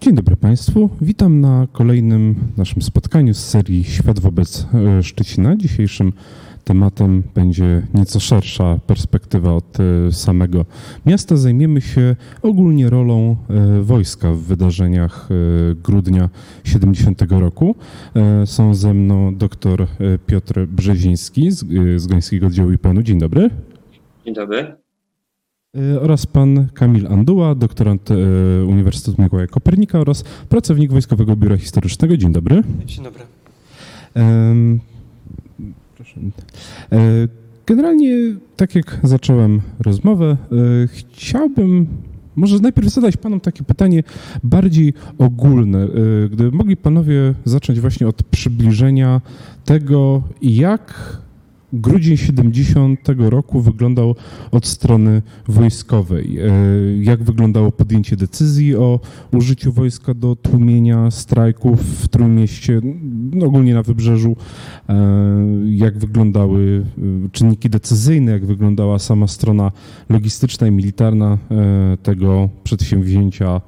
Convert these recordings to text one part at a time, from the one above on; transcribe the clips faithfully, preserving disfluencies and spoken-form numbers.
Dzień dobry Państwu. Witam na kolejnym naszym spotkaniu z serii Świat wobec Szczecina. Dzisiejszym tematem będzie nieco szersza perspektywa od samego miasta. Zajmiemy się ogólnie rolą wojska w wydarzeniach grudnia siedemdziesiątego roku. Są ze mną dr Piotr Brzeziński z, z Gdańskiego Oddziału I P N u. Dzień dobry. Dzień dobry. Oraz pan Kamil Anduła, doktorant Uniwersytetu Mikołaja Kopernika oraz pracownik Wojskowego Biura Historycznego. Dzień dobry. Dzień dobry. Um, proszę. Generalnie, tak jak zacząłem rozmowę, chciałbym może najpierw zadać panom takie pytanie bardziej ogólne. Gdyby mogli panowie zacząć właśnie od przybliżenia tego, jak grudzień siedemdziesiątego roku wyglądał od strony wojskowej. Jak wyglądało podjęcie decyzji o użyciu wojska do tłumienia strajków w Trójmieście, no ogólnie na Wybrzeżu. Jak wyglądały czynniki decyzyjne, jak wyglądała sama strona logistyczna i militarna tego przedsięwzięcia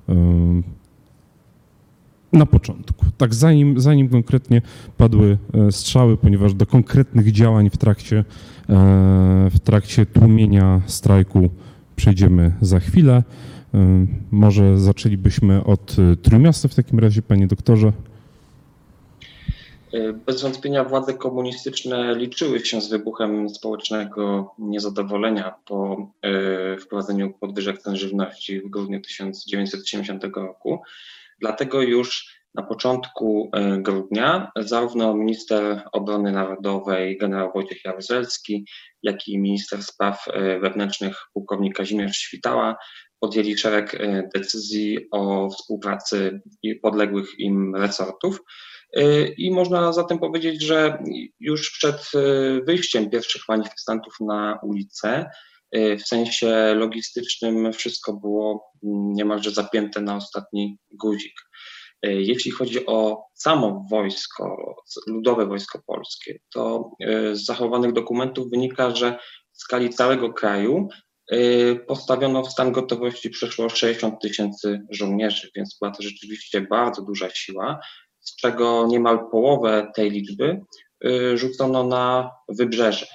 na początku. Tak, zanim, zanim konkretnie padły strzały, ponieważ do konkretnych działań w trakcie, w trakcie tłumienia strajku przejdziemy za chwilę. Może zaczęlibyśmy od Trójmiasta w takim razie, panie doktorze. Bez wątpienia władze komunistyczne liczyły się z wybuchem społecznego niezadowolenia po wprowadzeniu podwyżek cen żywności w grudniu tysiąc dziewięćset siedemdziesiątego roku. Dlatego już na początku grudnia zarówno minister obrony narodowej generał Wojciech Jaruzelski, jak i minister spraw wewnętrznych pułkownik Kazimierz Świtała podjęli szereg decyzji o współpracy podległych im resortów. I można zatem powiedzieć, że już przed wyjściem pierwszych manifestantów na ulicę w sensie logistycznym wszystko było niemalże zapięte na ostatni guzik. Jeśli chodzi o samo wojsko, Ludowe Wojsko Polskie, to z zachowanych dokumentów wynika, że w skali całego kraju postawiono w stan gotowości przeszło sześćdziesiąt tysięcy żołnierzy, więc była to rzeczywiście bardzo duża siła, z czego niemal połowę tej liczby rzucono na Wybrzeże.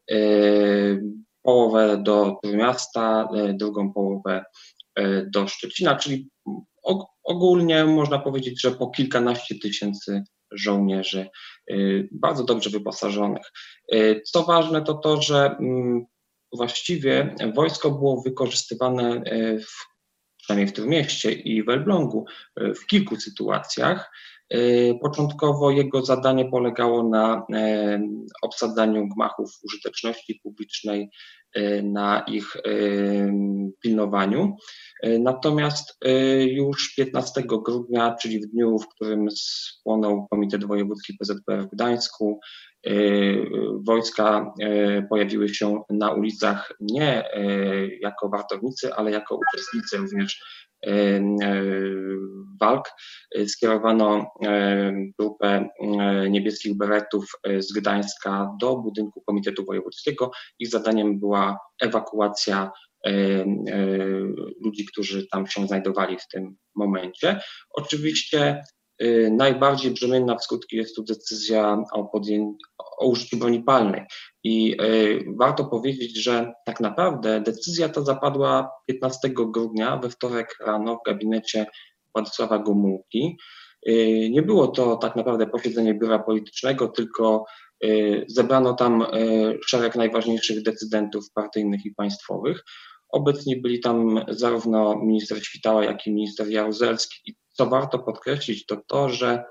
Połowę do Trójmiasta, drugą połowę do Szczecina, czyli ogólnie można powiedzieć, że po kilkanaście tysięcy żołnierzy bardzo dobrze wyposażonych. Co ważne, to to, że właściwie wojsko było wykorzystywane w, przynajmniej w Trójmieście i w Elblągu w kilku sytuacjach. Początkowo jego zadanie polegało na obsadzaniu gmachów użyteczności publicznej, na ich pilnowaniu. Natomiast już piętnastego grudnia, czyli w dniu, w którym spłonął Komitet Wojewódzki P Z P R w Gdańsku, wojska pojawiły się na ulicach nie jako wartownicy, ale jako uczestnicy również walk. Skierowano grupę niebieskich beretów z Gdańska do budynku Komitetu Wojewódzkiego. Ich zadaniem była ewakuacja ludzi, którzy tam się znajdowali w tym momencie. Oczywiście najbardziej brzemienna w skutki jest tu decyzja o, podjęciu, o użyciu broni palnej. I warto powiedzieć, że tak naprawdę decyzja ta zapadła piętnastego grudnia we wtorek rano w gabinecie Władysława Gomułki. Nie było to tak naprawdę posiedzenie biura politycznego, tylko zebrano tam szereg najważniejszych decydentów partyjnych i państwowych. Obecni byli tam zarówno minister Świtała, jak i minister Jaruzelski. I co warto podkreślić, to to, że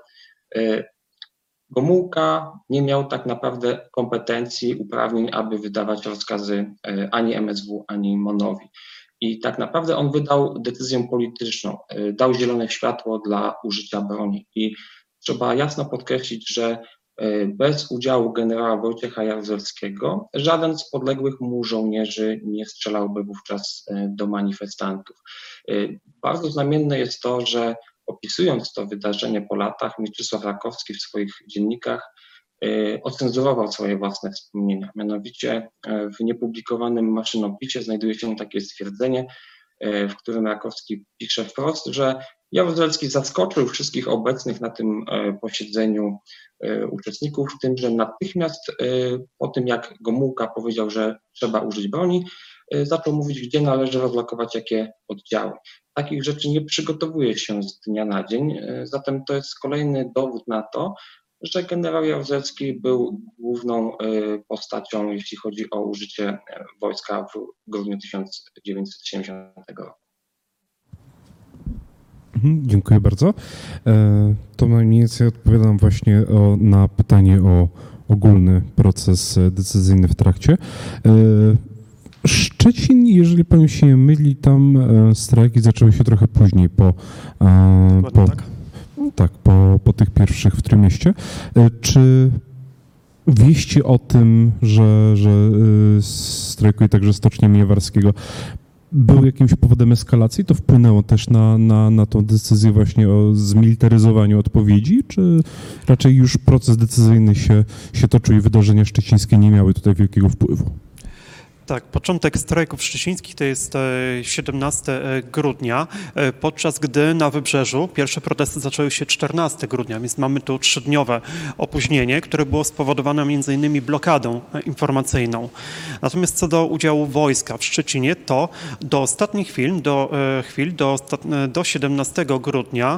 Gomułka nie miał tak naprawdę kompetencji, uprawnień, aby wydawać rozkazy ani M S W, ani MON-owi. I tak naprawdę on wydał decyzję polityczną, dał zielone światło dla użycia broni. I trzeba jasno podkreślić, że bez udziału generała Wojciecha Jaruzelskiego żaden z podległych mu żołnierzy nie strzelałby wówczas do manifestantów. Bardzo znamienne jest to, że opisując to wydarzenie po latach, Mieczysław Rakowski w swoich dziennikach ocenzurował swoje własne wspomnienia. Mianowicie w niepublikowanym maszynopisie znajduje się takie stwierdzenie, w którym Rakowski pisze wprost, że Jaruzelski zaskoczył wszystkich obecnych na tym posiedzeniu uczestników tym, że natychmiast po tym, jak Gomułka powiedział, że trzeba użyć broni, zaczął mówić, gdzie należy rozlokować jakie oddziały. Takich rzeczy nie przygotowuje się z dnia na dzień, zatem to jest kolejny dowód na to, że generał Jaruzelski był główną postacią, jeśli chodzi o użycie wojska w grudniu tysiąc dziewięćset siedemdziesiątego roku. Dziękuję bardzo. To mniej więcej odpowiadam właśnie o, na pytanie o ogólny proces decyzyjny w trakcie. Szczecin, jeżeli pan się nie myli, tam strajki zaczęły się trochę później po, po, tak. tak, po, po tych pierwszych w Trójmieście. Czy wieści o tym, że, że strajkuje także Stocznia Miewarskiego, był jakimś powodem eskalacji? To wpłynęło też na, na, na tą decyzję właśnie o zmilitaryzowaniu odpowiedzi, czy raczej już proces decyzyjny się, się toczył i wydarzenia szczecińskie nie miały tutaj wielkiego wpływu? Tak, początek strajków szczecińskich to jest siedemnastego grudnia, podczas gdy na Wybrzeżu pierwsze protesty zaczęły się czternastego grudnia, więc mamy tu trzydniowe opóźnienie, które było spowodowane między innymi blokadą informacyjną. Natomiast co do udziału wojska w Szczecinie, to do ostatnich chwil, do chwil, do, do siedemnastego grudnia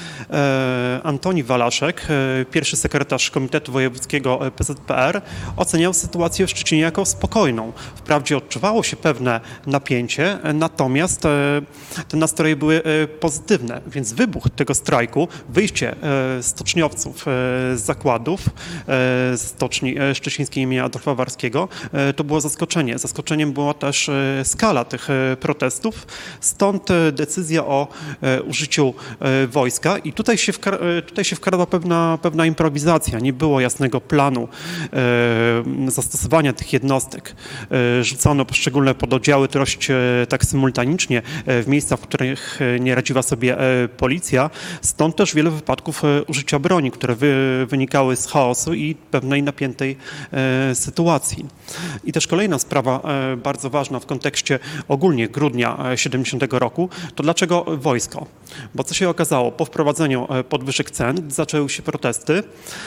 Antoni Walaszek, pierwszy sekretarz Komitetu Wojewódzkiego P Z P R, oceniał sytuację w Szczecinie jako spokojną. Wprawdzie odczuwało się pewne napięcie, natomiast te nastroje były pozytywne, więc wybuch tego strajku, wyjście stoczniowców z zakładów stoczni szczecińskiej imienia Adolfa Warskiego, to było zaskoczenie. Zaskoczeniem była też skala tych protestów, stąd decyzja o użyciu wojska i tutaj się, wkra- tutaj się wkradła pewna, pewna improwizacja. Nie było jasnego planu zastosowania tych jednostek. Rzucono poszczególne pododdziały dość tak symultanicznie w miejsca, w których nie radziła sobie policja. Stąd też wiele wypadków użycia broni, które wy, wynikały z chaosu i pewnej napiętej sytuacji. I też kolejna sprawa bardzo ważna w kontekście ogólnie grudnia siedemdziesiątego roku, to dlaczego wojsko? Bo co się okazało? Po wprowadzeniu podwyżek cen, gdy zaczęły się protesty,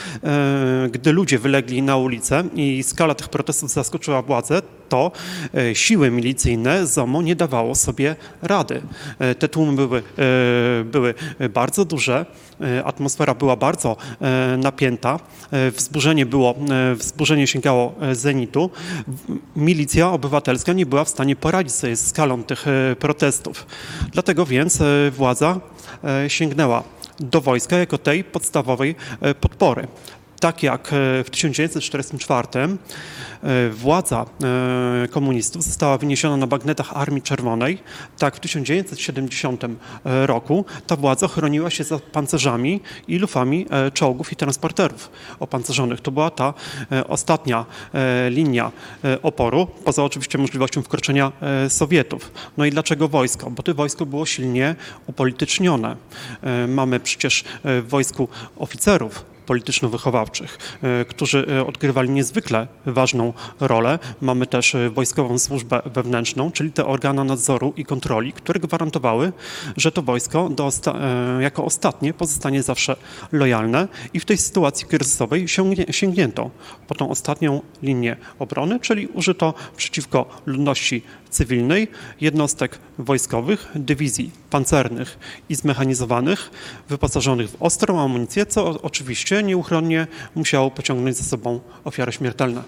gdy ludzie wylegli na ulicę i skala tych protestów zaskoczyła władzę, to siły milicyjne Z O M O nie dawało sobie rady. Te tłumy były, były bardzo duże, atmosfera była bardzo napięta, wzburzenie było, wzburzenie sięgało zenitu. Milicja obywatelska nie była w stanie poradzić sobie z skalą tych protestów. Dlatego więc władza sięgnęła do wojska jako tej podstawowej podpory. Tak jak w tysiąc dziewięćset czterdziestym czwartym władza komunistów została wyniesiona na bagnetach Armii Czerwonej, tak w tysiąc dziewięćset siedemdziesiątym roku ta władza chroniła się za pancerzami i lufami czołgów i transporterów opancerzonych. To była ta ostatnia linia oporu, poza oczywiście możliwością wkroczenia Sowietów. No i dlaczego wojsko? Bo to wojsko było silnie upolitycznione. Mamy przecież w wojsku oficerów polityczno-wychowawczych, którzy odgrywali niezwykle ważną rolę. Mamy też Wojskową Służbę Wewnętrzną, czyli te organy nadzoru i kontroli, które gwarantowały, że to wojsko do osta- jako ostatnie pozostanie zawsze lojalne i w tej sytuacji kryzysowej sięgnie- sięgnięto po tą ostatnią linię obrony, czyli użyto przeciwko ludności cywilnej jednostek wojskowych, dywizji pancernych i zmechanizowanych, wyposażonych w ostrą amunicję, co oczywiście nieuchronnie musiało pociągnąć za sobą ofiary śmiertelne.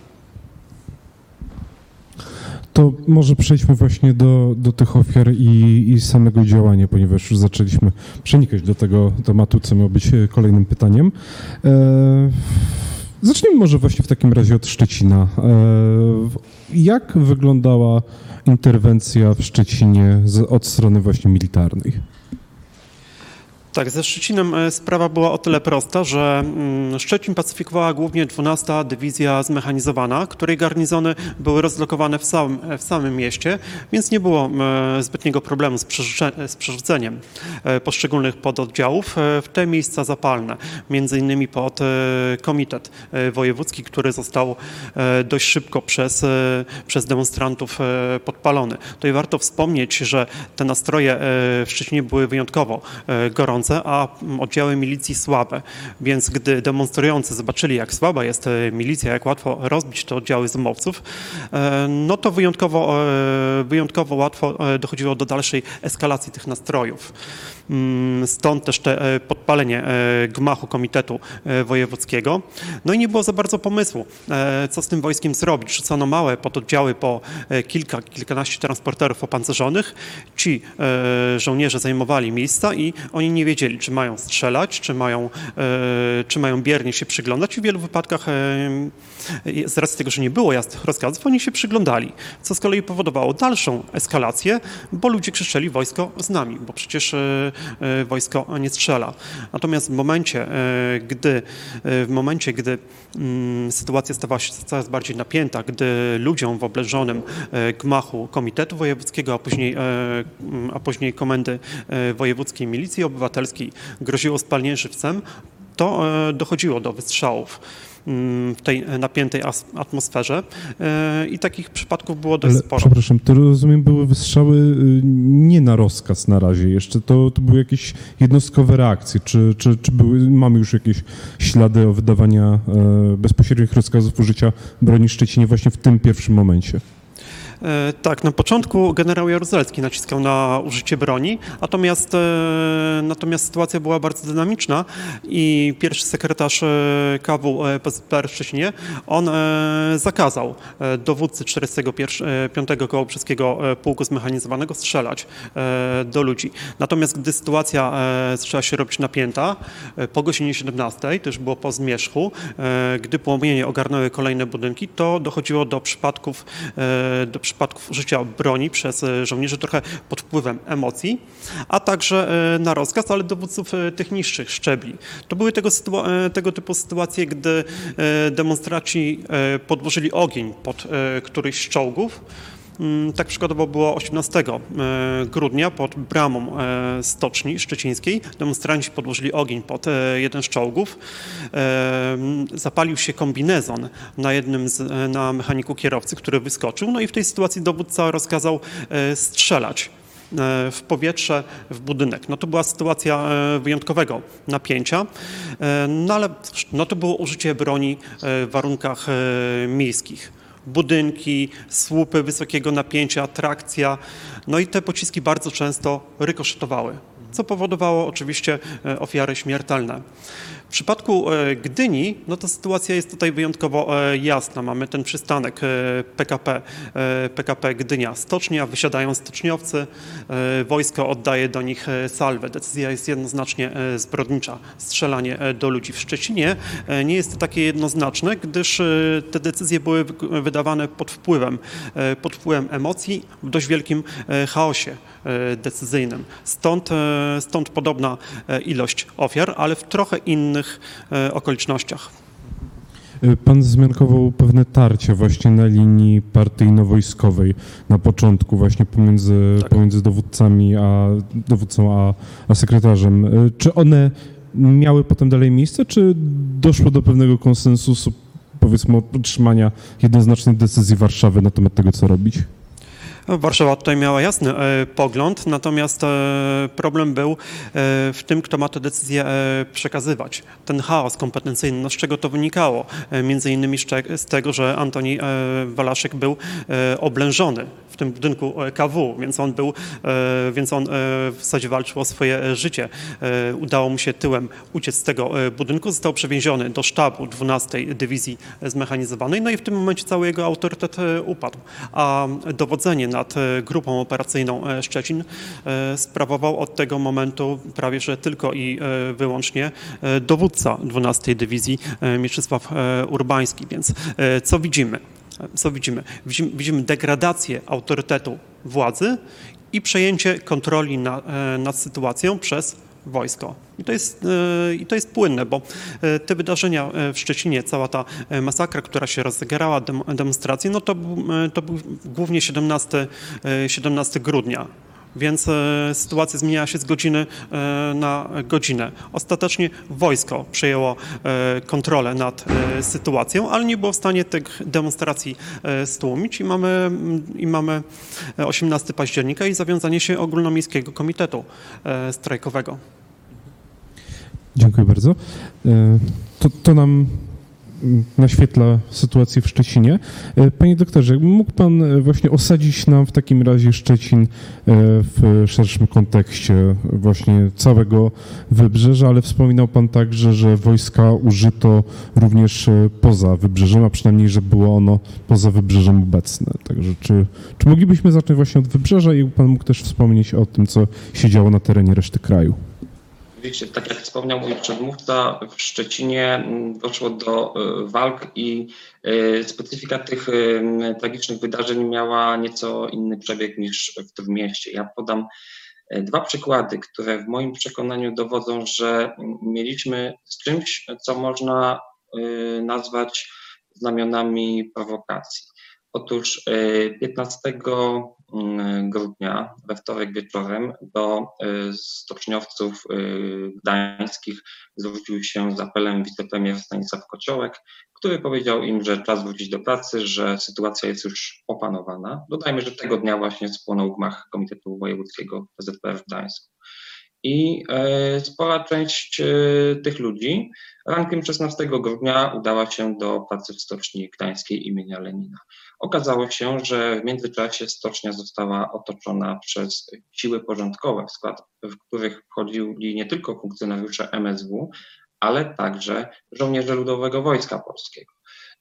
To może przejdźmy właśnie do, do tych ofiar i, i samego działania, ponieważ już zaczęliśmy przenikać do tego tematu, co miało być kolejnym pytaniem. E, zacznijmy może właśnie w takim razie od Szczecina. E, jak wyglądała interwencja w Szczecinie z, od strony właśnie militarnej? Tak, ze Szczecinem sprawa była o tyle prosta, że Szczecin pacyfikowała głównie dwunasta Dywizja Zmechanizowana, której garnizony były rozlokowane w samym, w samym mieście, więc nie było zbytniego problemu z, przerzuce, z przerzuceniem poszczególnych pododdziałów w te miejsca zapalne, między innymi pod Komitet Wojewódzki, który został dość szybko przez, przez demonstrantów podpalony. Tutaj warto wspomnieć, że te nastroje w Szczecinie były wyjątkowo gorące. demonstrujące, a oddziały milicji słabe. Więc gdy demonstrujący zobaczyli, jak słaba jest milicja, jak łatwo rozbić te oddziały zmowców, no to wyjątkowo, wyjątkowo łatwo dochodziło do dalszej eskalacji tych nastrojów. Stąd też te podpalenie gmachu Komitetu Wojewódzkiego. No i nie było za bardzo pomysłu, co z tym wojskiem zrobić. Rzucono małe pododdziały po kilka, kilkanaście transporterów opancerzonych. Ci żołnierze zajmowali miejsca i oni nie wiedzieli, czy mają strzelać, czy mają, czy mają biernie się przyglądać. I w wielu wypadkach, z racji tego, że nie było jasnych rozkazów, oni się przyglądali, co z kolei powodowało dalszą eskalację, bo ludzie krzyczeli: wojsko z nami, bo przecież wojsko nie strzela. Natomiast w momencie, gdy, w momencie, gdy sytuacja stawała się coraz bardziej napięta, gdy ludziom w oblężonym gmachu Komitetu Wojewódzkiego, a później, a później Komendy Wojewódzkiej Milicji Obywatelskiej groziło spalenie żywcem, to dochodziło do wystrzałów w tej napiętej atmosferze i takich przypadków było dość Ale, sporo. Przepraszam, to rozumiem, były wystrzały nie na rozkaz na razie jeszcze, to, to były jakieś jednostkowe reakcje, czy, czy, czy były, mamy już jakieś ślady o wydawania e, bezpośrednich rozkazów użycia broni w Szczecinie właśnie w tym pierwszym momencie? Tak, na początku generał Jaruzelski naciskał na użycie broni, natomiast, natomiast sytuacja była bardzo dynamiczna i pierwszy sekretarz K W P Z P R w Szczecinie, on zakazał dowódcy czterdziestego piątego Kołobrzeskiego Pułku Zmechanizowanego strzelać do ludzi. Natomiast gdy sytuacja zaczęła się robić napięta, po godzinie siedemnastej, to już było po zmierzchu, gdy płomienie ogarnęły kolejne budynki, to dochodziło do przypadków, do przypadków użycia broni przez żołnierzy trochę pod wpływem emocji, a także na rozkaz, ale dowódców tych niższych szczebli. To były tego, tego typu sytuacje, gdy demonstraci podłożyli ogień pod któryś z czołgów. Tak przykładowo było osiemnastego grudnia pod bramą stoczni szczecińskiej. Demonstranci podłożyli ogień pod jeden z czołgów. Zapalił się kombinezon na jednym z, na mechaniku kierowcy, który wyskoczył. No i w tej sytuacji dowódca rozkazał strzelać w powietrze, w budynek. No to była sytuacja wyjątkowego napięcia, no ale no to było użycie broni w warunkach miejskich. Budynki, słupy wysokiego napięcia, trakcja, no i te pociski bardzo często rykoszetowały, co powodowało oczywiście ofiary śmiertelne. W przypadku Gdyni, no to sytuacja jest tutaj wyjątkowo jasna. Mamy ten przystanek P K P, P K P Gdynia Stocznia, wysiadają stoczniowcy, wojsko oddaje do nich salwę. Decyzja jest jednoznacznie zbrodnicza. Strzelanie do ludzi w Szczecinie nie jest takie jednoznaczne, gdyż te decyzje były wydawane pod wpływem, pod wpływem emocji w dość wielkim chaosie decyzyjnym. Stąd, stąd podobna ilość ofiar, ale w trochę innych okolicznościach. Pan wzmiankował pewne tarcia właśnie na linii partyjno-wojskowej na początku właśnie pomiędzy, tak. pomiędzy dowódcami a dowódcą a, a sekretarzem. Czy one miały potem dalej miejsce, czy doszło do pewnego konsensusu, powiedzmy, otrzymania jednoznacznej decyzji Warszawy na temat tego, co robić? Warszawa tutaj miała jasny e, pogląd, natomiast e, problem był e, w tym, kto ma tę decyzję e, przekazywać. Ten chaos kompetencyjny, no z czego to wynikało? E, między innymi z tego, że Antoni e, Walaszek był e, oblężony w tym budynku K W, więc on był, e, więc on e, w zasadzie walczył o swoje życie. E, udało mu się tyłem uciec z tego e, budynku, został przewieziony do sztabu dwunastej Dywizji Zmechanizowanej, no i w tym momencie cały jego autorytet e, upadł, a dowodzenie nad grupą operacyjną Szczecin sprawował od tego momentu prawie że tylko i wyłącznie dowódca dwunastej Dywizji Mieczysław Urbański. Więc co widzimy? Co widzimy? Widzimy, widzimy degradację autorytetu władzy i przejęcie kontroli na, nad sytuacją przez wojsko. I to jest, i to jest płynne, bo te wydarzenia w Szczecinie, cała ta masakra, która się rozegrała, demonstracje, no to, to był głównie siedemnastego grudnia. Więc sytuacja zmieniała się z godziny na godzinę. Ostatecznie wojsko przejęło kontrolę nad sytuacją, ale nie było w stanie tych demonstracji stłumić i mamy, i mamy osiemnastego października i zawiązanie się Ogólnomiejskiego Komitetu Strajkowego. Dziękuję bardzo. To, to nam naświetla sytuację w Szczecinie. Panie doktorze, mógł pan właśnie osadzić nam w takim razie Szczecin w szerszym kontekście właśnie całego wybrzeża, ale wspominał pan także, że wojska użyto również poza wybrzeżem, a przynajmniej, że było ono poza wybrzeżem obecne. Także czy, czy moglibyśmy zacząć właśnie od wybrzeża i pan mógł też wspomnieć o tym, co się działo na terenie reszty kraju? Wiecie, tak jak wspomniał mój przedmówca, w Szczecinie doszło do walk i specyfika tych tragicznych wydarzeń miała nieco inny przebieg niż w Trójmieście. Ja podam dwa przykłady, które w moim przekonaniu dowodzą, że mieliśmy z czymś, co można nazwać znamionami prowokacji. Otóż piętnastego grudnia we wtorek wieczorem do stoczniowców gdańskich zwrócił się z apelem wicepremier Stanisław Kociołek, który powiedział im, że czas wrócić do pracy, że sytuacja jest już opanowana. Dodajmy, że tego dnia właśnie spłonął gmach Komitetu Wojewódzkiego P Z P R w Gdańsku. I spora część tych ludzi rankiem szesnastego grudnia udała się do pracy w stoczni gdańskiej imienia Lenina. Okazało się, że w międzyczasie stocznia została otoczona przez siły porządkowe, w skład w których wchodzili nie tylko funkcjonariusze M S W, ale także żołnierze Ludowego Wojska Polskiego.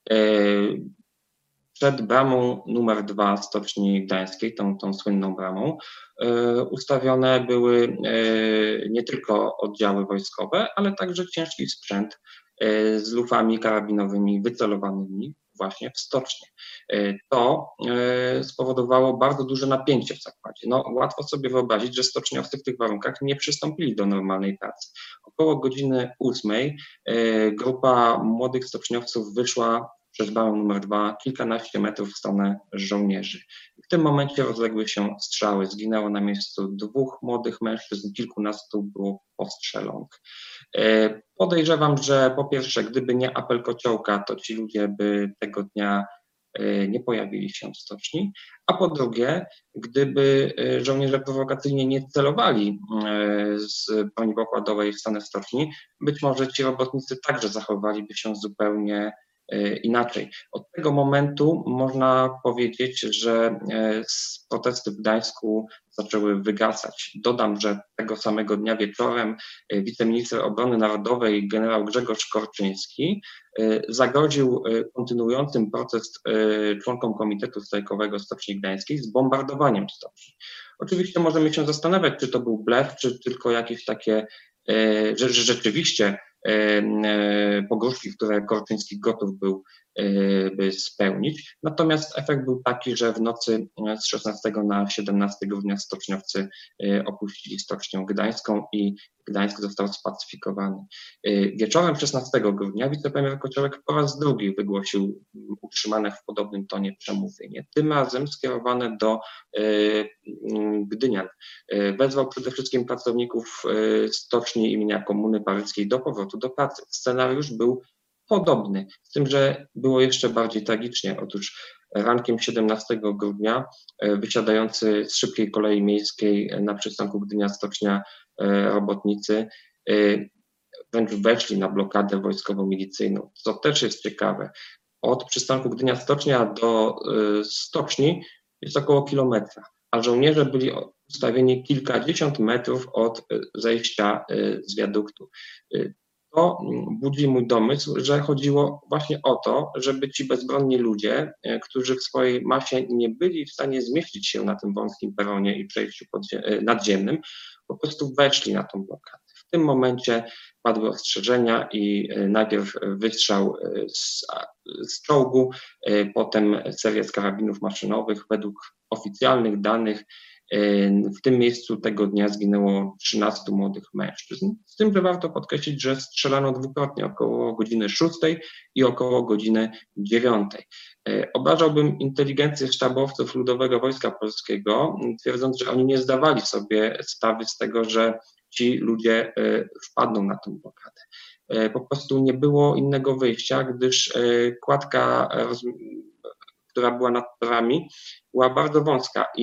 Przed bramą numer dwa stoczni gdańskiej, tą, tą słynną bramą, ustawione były nie tylko oddziały wojskowe, ale także ciężki sprzęt z lufami karabinowymi wycelowanymi właśnie w stocznie. To spowodowało bardzo duże napięcie w zakładzie. No, łatwo sobie wyobrazić, że stoczniowcy w tych warunkach nie przystąpili do normalnej pracy. Około godziny ósmej grupa młodych stoczniowców wyszła przez bramę numer dwa kilkanaście metrów w stronę żołnierzy. W tym momencie rozległy się strzały. Zginęło na miejscu dwóch młodych mężczyzn, kilkunastu było postrzelonych. Podejrzewam, że po pierwsze, gdyby nie apel Kociołka, to ci ludzie by tego dnia nie pojawili się w stoczni, a po drugie, gdyby żołnierze prowokacyjnie nie celowali z broni pokładowej w stronę stoczni, być może ci robotnicy także zachowaliby się zupełnie inaczej. Od tego momentu można powiedzieć, że protesty w Gdańsku zaczęły wygasać. Dodam, że tego samego dnia wieczorem wiceminister obrony narodowej generał Grzegorz Korczyński zagroził kontynuującym protest członkom Komitetu Strajkowego Stoczni Gdańskiej z bombardowaniem stoczni. Oczywiście możemy się zastanawiać, czy to był blef, czy tylko jakieś takie, że, że rzeczywiście pogróżki, które Korczyński gotów był by spełnić. Natomiast efekt był taki, że w nocy z szesnastego na siedemnastego grudnia stoczniowcy opuścili Stocznię Gdańską i Gdańsk został spacyfikowany. Wieczorem szesnastego grudnia wicepremier Kociołek po raz drugi wygłosił utrzymane w podobnym tonie przemówienie, tym razem skierowane do Gdynian. Wezwał przede wszystkim pracowników stoczni imienia Komuny Paryskiej do powrotu do pracy. Scenariusz był podobny, z tym, że było jeszcze bardziej tragicznie. Otóż rankiem siedemnastego grudnia wysiadający z szybkiej kolei miejskiej na przystanku Gdynia-Stocznia robotnicy wręcz weszli na blokadę wojskowo-milicyjną, co też jest ciekawe. Od przystanku Gdynia-Stocznia do stoczni jest około kilometra, a żołnierze byli ustawieni kilkadziesiąt metrów od zejścia z wiaduktu. To budzi mój domysł, że chodziło właśnie o to, żeby ci bezbronni ludzie, którzy w swojej masie nie byli w stanie zmieścić się na tym wąskim peronie i przejściu nadziemnym, po prostu weszli na tą blokadę. W tym momencie padły ostrzeżenia i najpierw wystrzał z, z czołgu, potem seria z karabinów maszynowych. Według oficjalnych danych w tym miejscu tego dnia zginęło trzynastu młodych mężczyzn. Z tym, że warto podkreślić, że strzelano dwukrotnie, około godziny szóstej i około godziny dziewiątej. Obrażałbym inteligencję sztabowców Ludowego Wojska Polskiego, twierdząc, że oni nie zdawali sobie sprawy z tego, że ci ludzie wpadną na tę blokadę. Po prostu nie było innego wyjścia, gdyż kładka, która była nad torami, była bardzo wąska i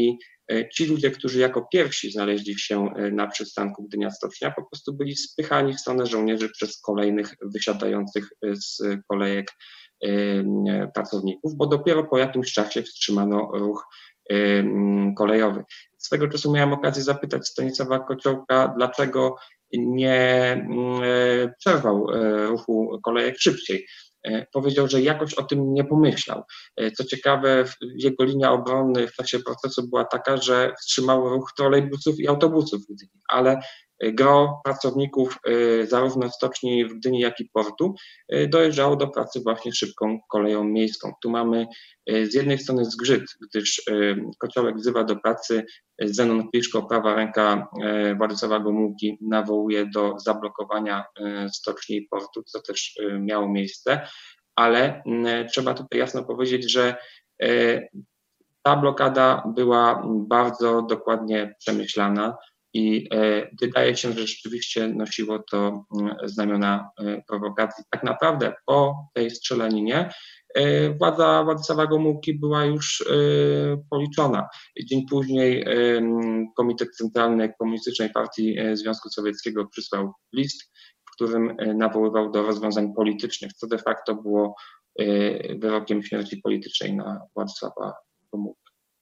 Ci ludzie, którzy jako pierwsi znaleźli się na przystanku Gdynia-Stocznia, po prostu byli spychani w stronę żołnierzy przez kolejnych wysiadających z kolejek pracowników, bo dopiero po jakimś czasie wstrzymano ruch kolejowy. Swego czasu miałem okazję zapytać Stanisława Kociołka, dlaczego nie przerwał ruchu kolejek szybciej. Powiedział, że jakoś o tym nie pomyślał. Co ciekawe, jego linia obrony w czasie procesu była taka, że wstrzymało ruch trolejbusów i autobusów w Gdyni, ale gro pracowników zarówno stoczni w Gdyni, jak i portu dojeżdżało do pracy właśnie szybką koleją miejską. Tu mamy z jednej strony zgrzyt, gdyż Kociołek wzywa do pracy, Zenon Kliczko, prawa ręka Władysława Gomułki, nawołuje do zablokowania stoczni i portu, co też miało miejsce, ale trzeba tutaj jasno powiedzieć, że ta blokada była bardzo dokładnie przemyślana i wydaje się, że rzeczywiście nosiło to znamiona prowokacji. Tak naprawdę po tej strzelaninie władza Władysława Gomułki była już policzona. Dzień później Komitet Centralny Komunistycznej Partii Związku Sowieckiego przysłał list, w którym nawoływał do rozwiązań politycznych, co de facto było wyrokiem śmierci politycznej na Władysława Gomułkę.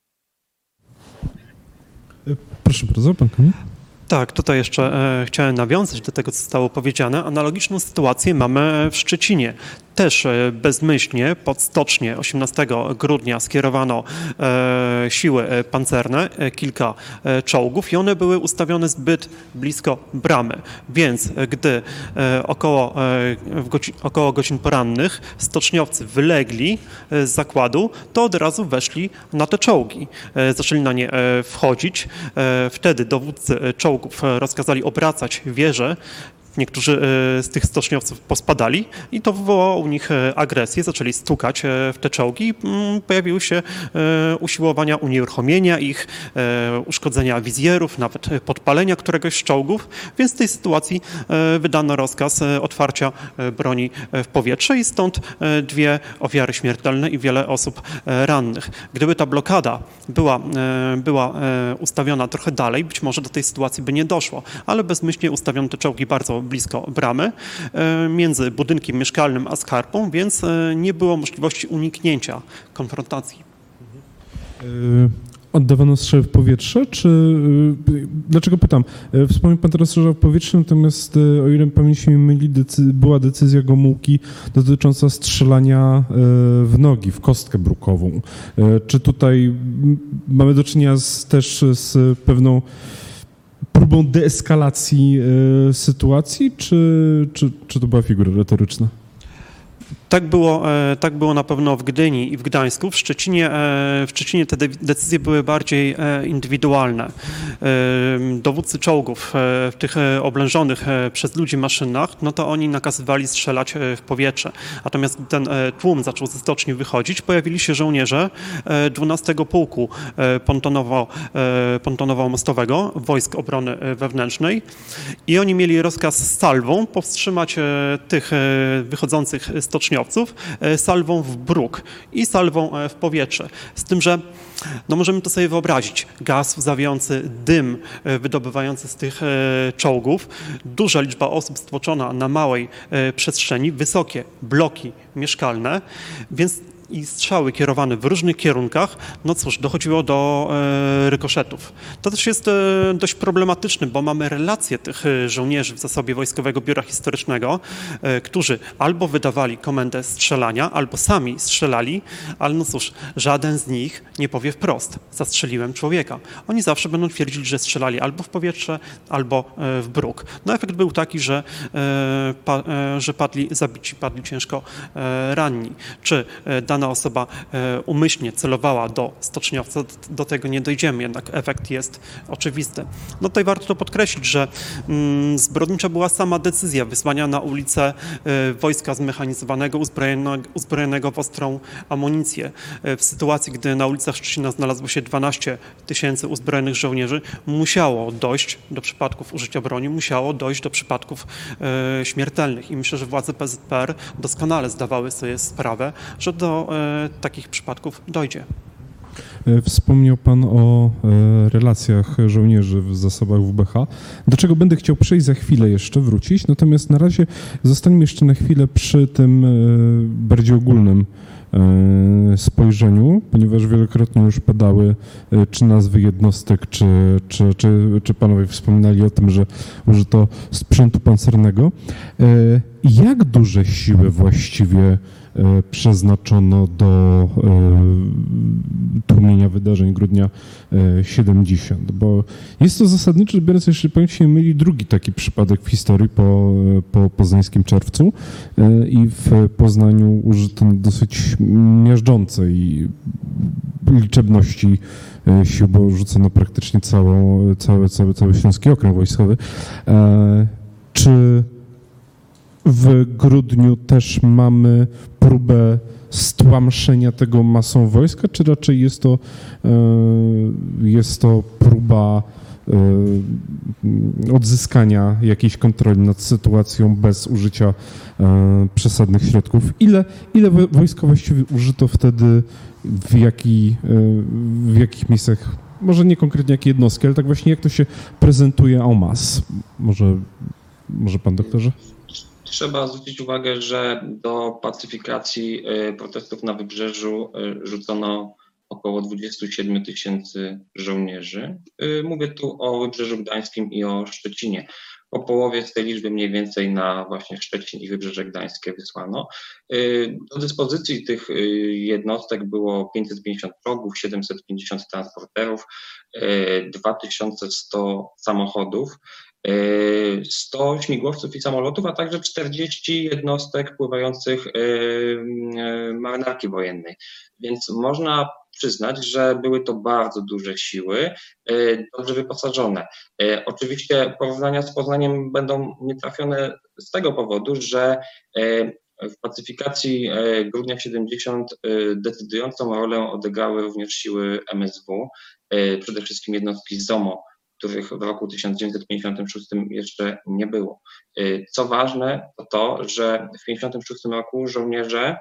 Proszę bardzo, pan Kamil. Tak, tutaj jeszcze e, chciałem nawiązać do tego, co zostało powiedziane. Analogiczną sytuację mamy w Szczecinie. Też e, bezmyślnie pod stocznię osiemnastego grudnia skierowano e, siły pancerne, e, kilka e, czołgów i one były ustawione zbyt blisko bramy. Więc e, gdy e, około, e, w godzi, około godzin porannych stoczniowcy wylegli e, z zakładu, to od razu weszli na te czołgi. E, zaczęli na nie e, wchodzić. E, wtedy dowódcy czołgów rozkazali obracać wieże. Niektórzy z tych stoczniowców pospadali i to wywołało u nich agresję, zaczęli stukać w te czołgi. Pojawiły się usiłowania unieruchomienia ich, uszkodzenia wizjerów, nawet podpalenia któregoś z czołgów, więc w tej sytuacji wydano rozkaz otwarcia broni w powietrze i stąd dwie ofiary śmiertelne i wiele osób rannych. Gdyby ta blokada była, była ustawiona trochę dalej, być może do tej sytuacji by nie doszło, ale bezmyślnie ustawiono te czołgi bardzo blisko bramy, między budynkiem mieszkalnym a skarbą, więc nie było możliwości uniknięcia konfrontacji. Oddawano strzały w powietrze, czy... Dlaczego pytam? Wspomniał pan teraz strzał w powietrze, natomiast o ile pamięć mi myli, decy... była decyzja Gomułki dotycząca strzelania w nogi, w kostkę brukową. Czy tutaj mamy do czynienia z, też z pewną próbą deeskalacji y, sytuacji, czy, czy, czy to była figura retoryczna? Tak było, tak było na pewno w Gdyni i w Gdańsku. W Szczecinie, w Szczecinie te decyzje były bardziej indywidualne. Dowódcy czołgów w tych oblężonych przez ludzi maszynach, no to oni nakazywali strzelać w powietrze. Natomiast gdy ten tłum zaczął ze stoczni wychodzić, pojawili się żołnierze dwunastego Pułku Pontonowo, Pontonowo-Mostowego, Wojsk Obrony Wewnętrznej i oni mieli rozkaz z salwą powstrzymać tych wychodzących stoczniowców salwą w bruk i salwą w powietrze. Z tym, że no możemy to sobie wyobrazić. Gaz łzawiący, dym wydobywający z tych czołgów, duża liczba osób stłoczona na małej przestrzeni, wysokie bloki mieszkalne, więc i strzały kierowane w różnych kierunkach, no cóż, dochodziło do e, rykoszetów. To też jest e, dość problematyczne, bo mamy relacje tych żołnierzy w zasobie Wojskowego Biura Historycznego, e, którzy albo wydawali komendę strzelania, albo sami strzelali, ale no cóż, żaden z nich nie powie wprost, zastrzeliłem człowieka. Oni zawsze będą twierdzili, że strzelali albo w powietrze, albo e, w bruk. No efekt był taki, że, e, pa, e, że padli, zabici, padli ciężko e, ranni. Czy e, dana osoba umyślnie celowała do stoczniowca, do tego nie dojdziemy, jednak efekt jest oczywisty. No tutaj warto to podkreślić, że mm, zbrodnicza była sama decyzja wysłania na ulicę y, wojska zmechanizowanego, uzbrojonego, uzbrojonego w ostrą amunicję. Y, w sytuacji, gdy na ulicach Szczecina znalazło się dwanaście tysięcy uzbrojonych żołnierzy, musiało dojść do przypadków użycia broni, musiało dojść do przypadków y, śmiertelnych i myślę, że władze P Z P R doskonale zdawały sobie sprawę, że do takich przypadków dojdzie. Wspomniał Pan o relacjach żołnierzy w zasobach W B H, do czego będę chciał przejść za chwilę jeszcze, wrócić, natomiast na razie zostańmy jeszcze na chwilę przy tym bardziej ogólnym spojrzeniu, ponieważ wielokrotnie już padały czy nazwy jednostek, czy, czy, czy, czy panowie wspominali o tym, że użyto sprzętu pancernego. Jak duże siły właściwie przeznaczono do tłumienia wydarzeń grudnia siedemdziesiąt, bo jest to zasadniczo, biorąc, jeśli pamięć się myli, drugi taki przypadek w historii po, po poznańskim czerwcu i w Poznaniu użyto dosyć miażdżącej liczebności sił, bo rzucono praktycznie całą, cały, cały, cały Śląski Okręg Wojskowy. Czy w grudniu też mamy próbę stłamszenia tego masą wojska, czy raczej jest to, jest to próba odzyskania jakiejś kontroli nad sytuacją bez użycia przesadnych środków? Ile, ile wojska właściwie użyto wtedy, w, jaki, w jakich miejscach, może nie konkretnie jakie jednostki, ale tak właśnie jak to się prezentuje en masse? Może, może pan doktorze? Trzeba zwrócić uwagę, że do pacyfikacji protestów na Wybrzeżu rzucono około dwadzieścia siedem tysięcy żołnierzy. Mówię tu o Wybrzeżu Gdańskim i o Szczecinie. Po połowie z tej liczby mniej więcej na właśnie Szczecin i Wybrzeże Gdańskie wysłano. Do dyspozycji tych jednostek było pięćset pięćdziesiąt czołgów, siedemset pięćdziesiąt transporterów, dwa tysiące sto samochodów, sto śmigłowców i samolotów, a także czterdzieści jednostek pływających marynarki wojennej. Więc można przyznać, że były to bardzo duże siły, dobrze wyposażone. Oczywiście porównania z Poznaniem będą nietrafione z tego powodu, że w pacyfikacji grudnia siedemdziesiąt decydującą rolę odegrały również siły M S W, przede wszystkim jednostki Z O M O, których w roku tysiąc dziewięćset pięćdziesiątym szóstym jeszcze nie było. Co ważne, to to, że w tysiąc dziewięćset pięćdziesiątym szóstym roku żołnierze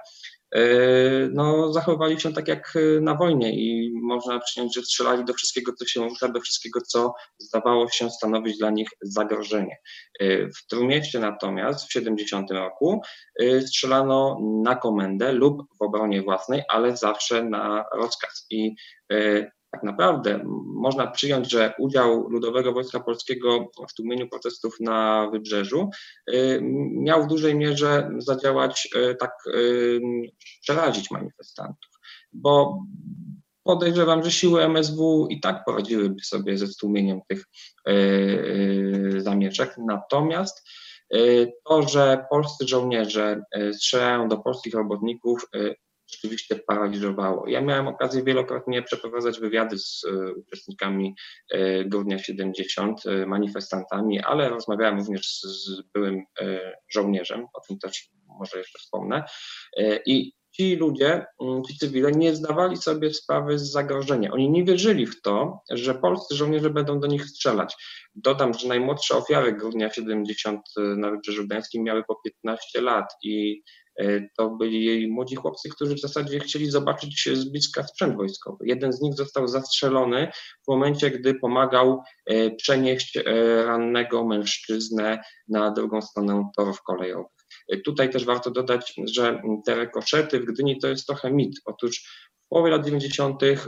no, zachowywali się tak jak na wojnie i można przyjąć, że strzelali do wszystkiego, co się rusza, do wszystkiego, co zdawało się stanowić dla nich zagrożenie. W Trójmieście natomiast w siedemdziesiątym roku strzelano na komendę lub w obronie własnej, ale zawsze na rozkaz. I tak naprawdę można przyjąć, że udział Ludowego Wojska Polskiego w tłumieniu protestów na Wybrzeżu miał w dużej mierze zadziałać, tak przerazić manifestantów, bo podejrzewam, że siły M S W i tak poradziłyby sobie ze stłumieniem tych zamieszek, natomiast to, że polscy żołnierze strzelają do polskich robotników, rzeczywiście paraliżowało. Ja miałem okazję wielokrotnie przeprowadzać wywiady z uczestnikami grudnia siedemdziesiąt, manifestantami, ale rozmawiałem również z, z byłym żołnierzem, o tym też może jeszcze wspomnę. I ci ludzie, ci cywile nie zdawali sobie sprawy z zagrożenia. Oni nie wierzyli w to, że polscy żołnierze będą do nich strzelać. Dodam, że najmłodsze ofiary grudnia siedemdziesiąt na Wybrzeżu Gdańskim miały po piętnaście lat i to byli jej młodzi chłopcy, którzy w zasadzie chcieli zobaczyć z bliska sprzęt wojskowy. Jeden z nich został zastrzelony w momencie, gdy pomagał przenieść rannego mężczyznę na drugą stronę torów kolejowych. Tutaj też warto dodać, że te rykoszety w Gdyni to jest trochę mit. Otóż w połowie lat dziewięćdziesiątych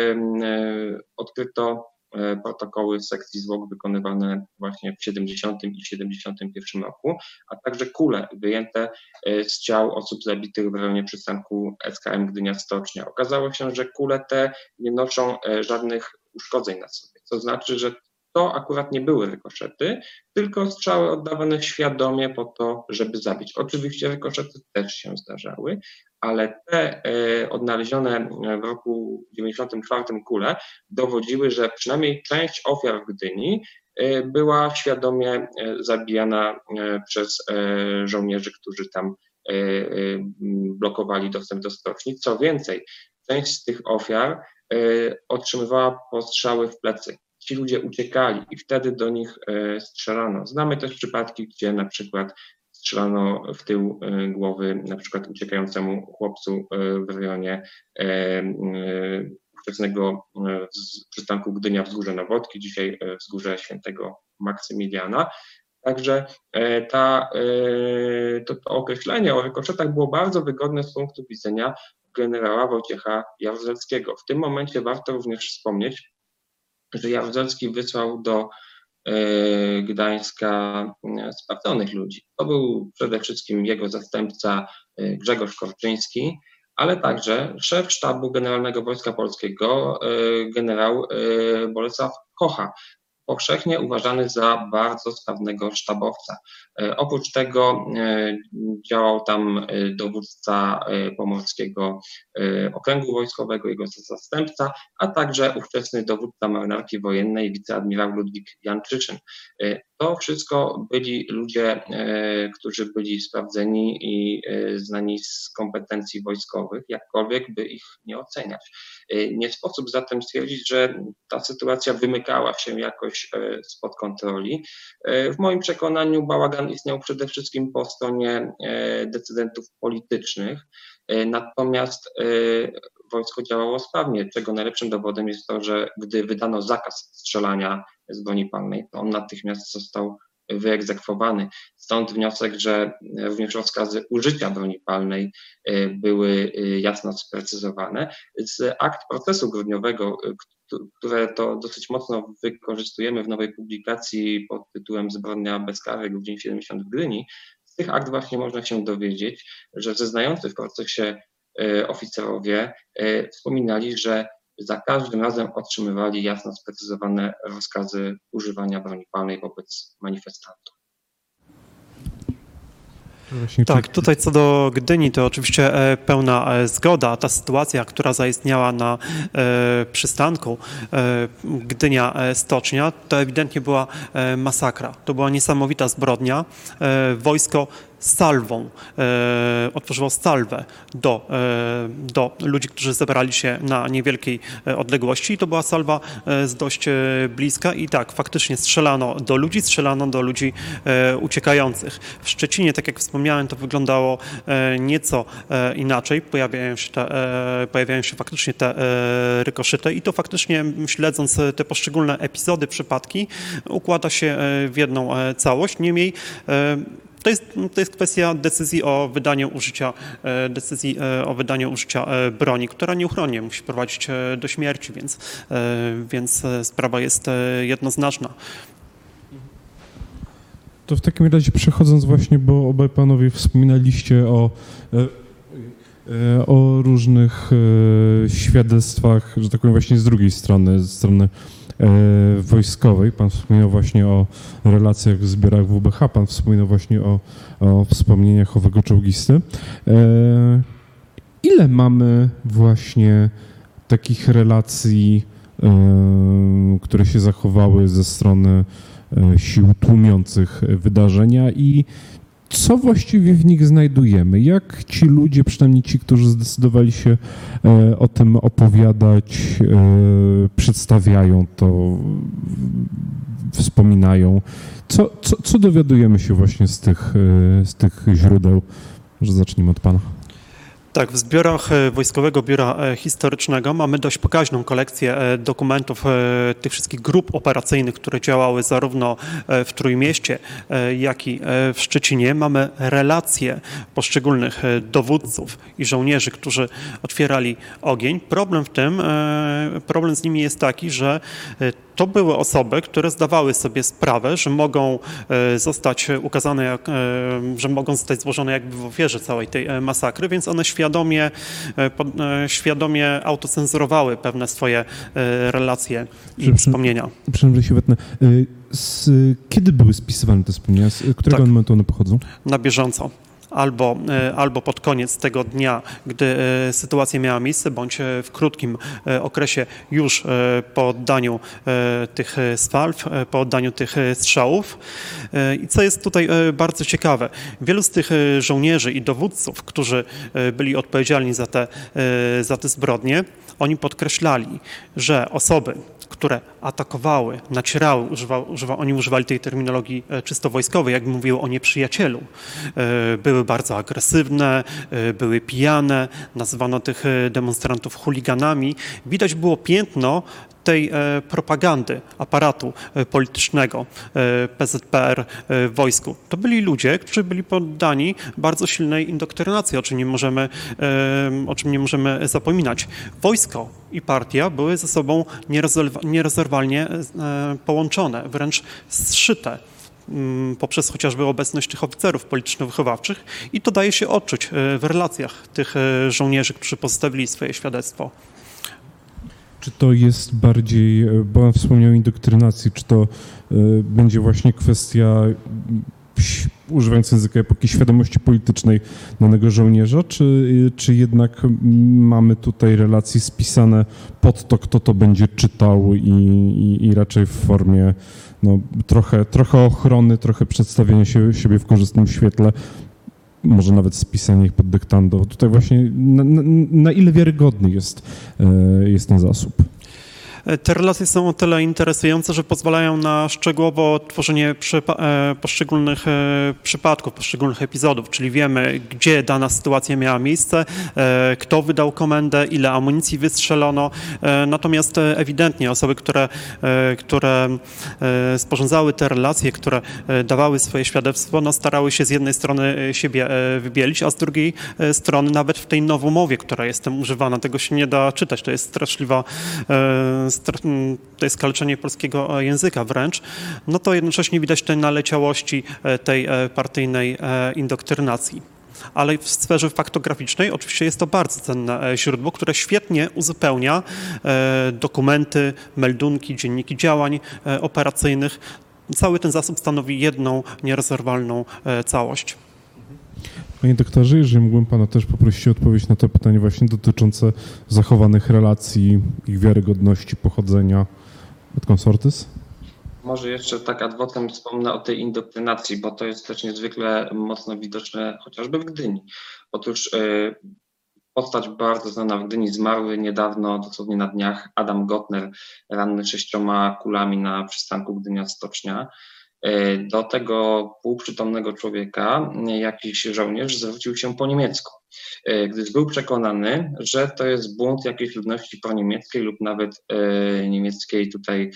odkryto protokoły sekcji zwłok wykonywane właśnie w siedemdziesiątym i siedemdziesiątym pierwszym roku, a także kule wyjęte z ciał osób zabitych w rejonie przystanku S K M Gdynia Stocznia. Okazało się, że kule te nie noszą żadnych uszkodzeń na sobie, co znaczy, że to akurat nie były rykoszety, tylko strzały oddawane świadomie po to, żeby zabić. Oczywiście rykoszety też się zdarzały, ale te e, odnalezione w roku dziewięćdziesiątym czwartym kule dowodziły, że przynajmniej część ofiar w Gdyni e, była świadomie e, zabijana e, przez e, żołnierzy, którzy tam e, e, blokowali dostęp do stoczni. Co więcej, część z tych ofiar e, otrzymywała postrzały w plecy. Ci ludzie uciekali i wtedy do nich e, strzelano. Znamy też przypadki, gdzie na przykład strzelano w tył głowy na przykład uciekającemu chłopcu w rejonie ówczesnego przystanku Gdynia Wzgórze Nowotki, dzisiaj Wzgórze Świętego Maksymiliana. Także ta, to, to określenie o rykoszetach było bardzo wygodne z punktu widzenia generała Wojciecha Jaruzelskiego. W tym momencie warto również wspomnieć, że Jaruzelski wysłał do Gdańska sprawdzonych ludzi. To był przede wszystkim jego zastępca Grzegorz Korczyński, ale także szef sztabu Generalnego Wojska Polskiego, generał Bolesław Kocha, powszechnie uważany za bardzo sprawnego sztabowca. Oprócz tego działał tam dowódca Pomorskiego Okręgu Wojskowego, jego zastępca, a także ówczesny dowódca marynarki wojennej, wiceadmirał Ludwik Janczyczyn. To wszystko byli ludzie, którzy byli sprawdzeni i znani z kompetencji wojskowych, jakkolwiek by ich nie oceniać. Nie sposób zatem stwierdzić, że ta sytuacja wymykała się jakoś spod kontroli. W moim przekonaniu bałagan istniał przede wszystkim po stronie decydentów politycznych, natomiast wojsko działało sprawnie, czego najlepszym dowodem jest to, że gdy wydano zakaz strzelania z broni palnej, to on natychmiast został wyegzekwowany. Stąd wniosek, że również rozkazy użycia broni palnej były jasno sprecyzowane. Z akt procesu grudniowego, które to dosyć mocno wykorzystujemy w nowej publikacji pod tytułem Zbrodnia bezkarna Grudzień siedemdziesiąt w Gdyni, z tych akt właśnie można się dowiedzieć, że zeznający w procesie oficerowie wspominali, że za każdym razem otrzymywali jasno sprecyzowane rozkazy używania broni palnej wobec manifestantów. Tak, tutaj co do Gdyni to oczywiście pełna zgoda. Ta sytuacja, która zaistniała na przystanku Gdynia-Stocznia, to ewidentnie była masakra. To była niesamowita zbrodnia. Wojsko salwą, e, otworzyło salwę do, e, do ludzi, którzy zebrali się na niewielkiej odległości i to była salwa e, z dość e, bliska i tak, faktycznie strzelano do ludzi, strzelano do ludzi e, uciekających. W Szczecinie, tak jak wspomniałem, to wyglądało e, nieco e, inaczej, pojawiają się, te, e, pojawiają się faktycznie te e, rykoszyty i to faktycznie, śledząc te poszczególne epizody, przypadki, układa się w jedną e, całość. Niemniej e, To jest, to jest kwestia decyzji o wydaniu użycia, decyzji o wydaniu użycia broni, która nieuchronnie musi prowadzić do śmierci, więc, więc sprawa jest jednoznaczna. To w takim razie przechodząc właśnie, bo obaj panowie wspominaliście o, o różnych świadectwach, że tak powiem właśnie z drugiej strony, z strony wojskowej. Pan wspominał właśnie o relacjach w zbiorach W B H, pan wspominał właśnie o, o wspomnieniach owego czołgisty. Ile mamy właśnie takich relacji, które się zachowały ze strony sił tłumiących wydarzenia i co właściwie w nich znajdujemy? Jak ci ludzie, przynajmniej ci, którzy zdecydowali się e, o tym opowiadać, e, przedstawiają to, wspominają? Co, co, co dowiadujemy się właśnie z tych, e, z tych źródeł? Może zacznijmy od pana. Tak, w zbiorach Wojskowego Biura Historycznego mamy dość pokaźną kolekcję dokumentów tych wszystkich grup operacyjnych, które działały zarówno w Trójmieście, jak i w Szczecinie. Mamy relacje poszczególnych dowódców i żołnierzy, którzy otwierali ogień. Problem w tym, problem z nimi jest taki, że to były osoby, które zdawały sobie sprawę, że mogą zostać ukazane, jak, że mogą zostać złożone jakby w ofierze całej tej masakry, więc one świadomie, świadomie autocenzurowały pewne swoje relacje i Przy, wspomnienia. Przepraszam, że się wetnę. Z, kiedy były spisywane te wspomnienia? Z którego tak, momentu one pochodzą? Na bieżąco. Albo, albo pod koniec tego dnia, gdy sytuacja miała miejsce, bądź w krótkim okresie już po oddaniu tych salw, po oddaniu tych strzałów. I co jest tutaj bardzo ciekawe, wielu z tych żołnierzy i dowódców, którzy byli odpowiedzialni za te, za te zbrodnie, oni podkreślali, że osoby które atakowały, nacierały, używa, używa, oni używali tej terminologii czysto wojskowej, jak mówiło o nieprzyjacielu. Były bardzo agresywne, były pijane, nazywano tych demonstrantów chuliganami. Widać było piętno tej propagandy aparatu politycznego P Z P R w wojsku. To byli ludzie, którzy byli poddani bardzo silnej indoktrynacji, o czym nie możemy, o czym nie możemy zapominać. Wojsko i partia były ze sobą nierozerwalnie połączone, wręcz zszyte poprzez chociażby obecność tych oficerów polityczno-wychowawczych i to daje się odczuć w relacjach tych żołnierzy, którzy pozostawili swoje świadectwo. Czy to jest bardziej, bo pan wspomniał o indoktrynacji, czy to y, będzie właśnie kwestia, y, używając języka epoki, świadomości politycznej danego żołnierza, czy, y, czy jednak mamy tutaj relacje spisane pod to, kto to będzie czytał i, i, i raczej w formie no, trochę, trochę ochrony, trochę przedstawienia się, siebie w korzystnym świetle, może nawet spisanie ich pod dyktando. Tutaj właśnie na, na, na ile wiarygodny jest, jest ten zasób? Te relacje są o tyle interesujące, że pozwalają na szczegółowe odtworzenie przypa- poszczególnych przypadków, poszczególnych epizodów, czyli wiemy, gdzie dana sytuacja miała miejsce, kto wydał komendę, ile amunicji wystrzelono. Natomiast ewidentnie osoby, które, które sporządzały te relacje, które dawały swoje świadectwo, no starały się z jednej strony siebie wybielić, a z drugiej strony nawet w tej nowomowie, która jest tam używana, tego się nie da czytać, to jest straszliwa to jest kaleczenie polskiego języka wręcz, no to jednocześnie widać tej naleciałości tej partyjnej indoktrynacji. Ale w sferze faktograficznej oczywiście jest to bardzo cenne źródło, które świetnie uzupełnia dokumenty, meldunki, dzienniki działań operacyjnych. Cały ten zasób stanowi jedną nierozerwalną całość. Panie doktorze, jeżeli mógłbym pana też poprosić o odpowiedź na to pytanie właśnie dotyczące zachowanych relacji, ich wiarygodności, pochodzenia od konsortys? Może jeszcze tak ad vocem wspomnę o tej indoktrynacji, bo to jest też niezwykle mocno widoczne chociażby w Gdyni. Otóż y, postać bardzo znana w Gdyni, zmarły niedawno, dosłownie na dniach, Adam Gotner, ranny sześcioma kulami na przystanku Gdynia-Stocznia. Do tego półprzytomnego człowieka jakiś żołnierz zwrócił się po niemiecku, gdyż był przekonany, że to jest bunt jakiejś ludności proniemieckiej lub nawet niemieckiej tutaj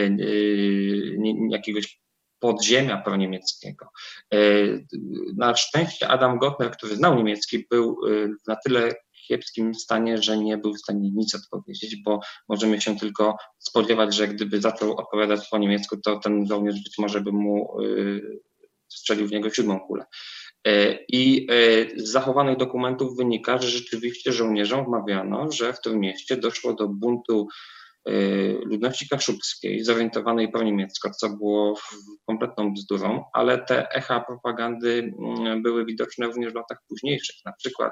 jakiegoś podziemia proniemieckiego. Na szczęście Adam Gotner, który znał niemiecki, był na tyle kiepskim stanie, że nie był w stanie nic odpowiedzieć, bo możemy się tylko spodziewać, że gdyby zaczął odpowiadać po niemiecku, to ten żołnierz być może by mu y, strzelił w niego siódmą kulę. Y, I y, z zachowanych dokumentów wynika, że rzeczywiście żołnierzom wmawiano, że w tym mieście doszło do buntu y, ludności kaszubskiej, zorientowanej proniemiecko, co było kompletną bzdurą, ale te echa propagandy y, były widoczne również w latach późniejszych. Na przykład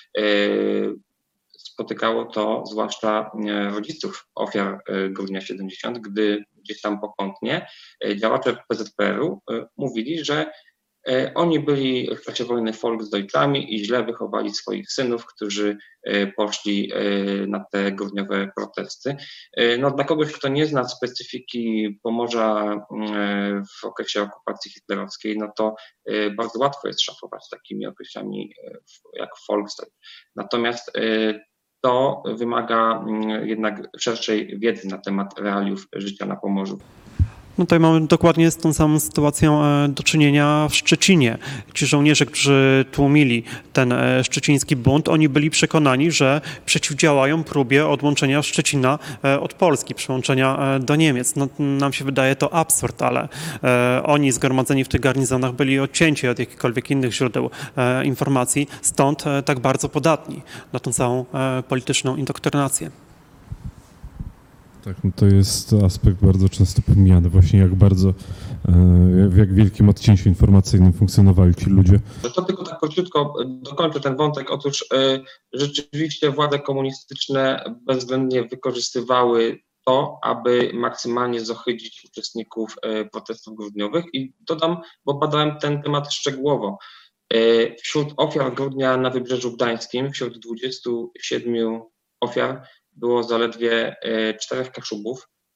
spotykało to zwłaszcza rodziców ofiar Grudnia siedemdziesiątego, gdy gdzieś tam pokątnie działacze P Z P R u mówili, że oni byli w czasie wojny Volksdeutschami i źle wychowali swoich synów, którzy poszli na te grudniowe protesty. No, dla kogoś, kto nie zna specyfiki Pomorza w okresie okupacji hitlerowskiej, no to bardzo łatwo jest szafować takimi określami jak Volksdeutsch. Natomiast to wymaga jednak szerszej wiedzy na temat realiów życia na Pomorzu. No tutaj mamy dokładnie z tą samą sytuacją do czynienia w Szczecinie. Ci żołnierze, którzy tłumili ten szczeciński bunt, oni byli przekonani, że przeciwdziałają próbie odłączenia Szczecina od Polski, przyłączenia do Niemiec. No, nam się wydaje to absurd, ale oni zgromadzeni w tych garnizonach byli odcięci od jakichkolwiek innych źródeł informacji, stąd tak bardzo podatni na tą całą polityczną indoktrynację. Tak, no to jest aspekt bardzo często pomijany, właśnie jak bardzo, w jak wielkim odcięciu informacyjnym funkcjonowali ci ludzie. To tylko tak króciutko dokończę ten wątek. Otóż rzeczywiście władze komunistyczne bezwzględnie wykorzystywały to, aby maksymalnie zohydzić uczestników protestów grudniowych i dodam, bo badałem ten temat szczegółowo. Wśród ofiar grudnia na Wybrzeżu Gdańskim, wśród dwudziestu siedmiu ofiar było zaledwie czterech Kaszubów,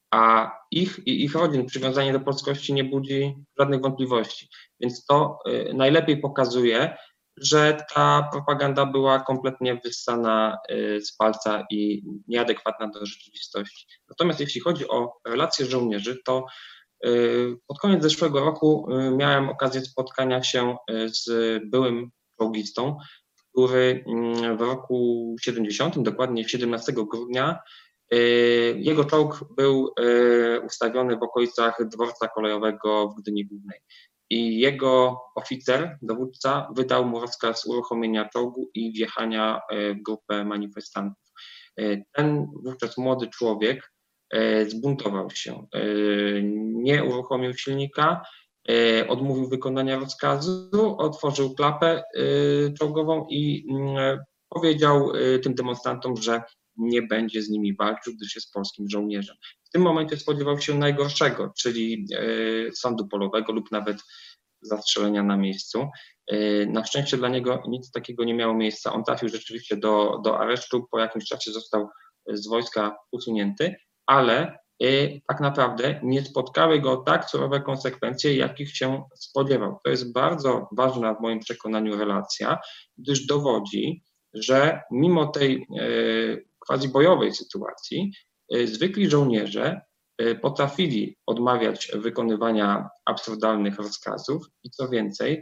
a ich i ich rodzin przywiązanie do polskości nie budzi żadnych wątpliwości. Więc to najlepiej pokazuje, że ta propaganda była kompletnie wyssana z palca i nieadekwatna do rzeczywistości. Natomiast jeśli chodzi o relacje żołnierzy, to pod koniec zeszłego roku miałem okazję spotkania się z byłym czołgistą, który w roku siedemdziesiątym, dokładnie siedemnastego grudnia, jego czołg był ustawiony w okolicach dworca kolejowego w Gdyni Głównej. I jego oficer, dowódca, wydał mu rozkaz uruchomienia czołgu i wjechania w grupę manifestantów. Ten wówczas młody człowiek zbuntował się, nie uruchomił silnika, odmówił wykonania rozkazu, otworzył klapę czołgową i powiedział tym demonstrantom, że nie będzie z nimi walczył, gdyż jest polskim żołnierzem. W tym momencie spodziewał się najgorszego, czyli sądu polowego lub nawet zastrzelenia na miejscu. Na szczęście dla niego nic takiego nie miało miejsca. On trafił rzeczywiście do, do aresztu, po jakimś czasie został z wojska usunięty, ale tak naprawdę nie spotkały go tak surowe konsekwencje, jakich się spodziewał. To jest bardzo ważna w moim przekonaniu relacja, gdyż dowodzi, że mimo tej quasi-bojowej sytuacji zwykli żołnierze potrafili odmawiać wykonywania absurdalnych rozkazów i co więcej,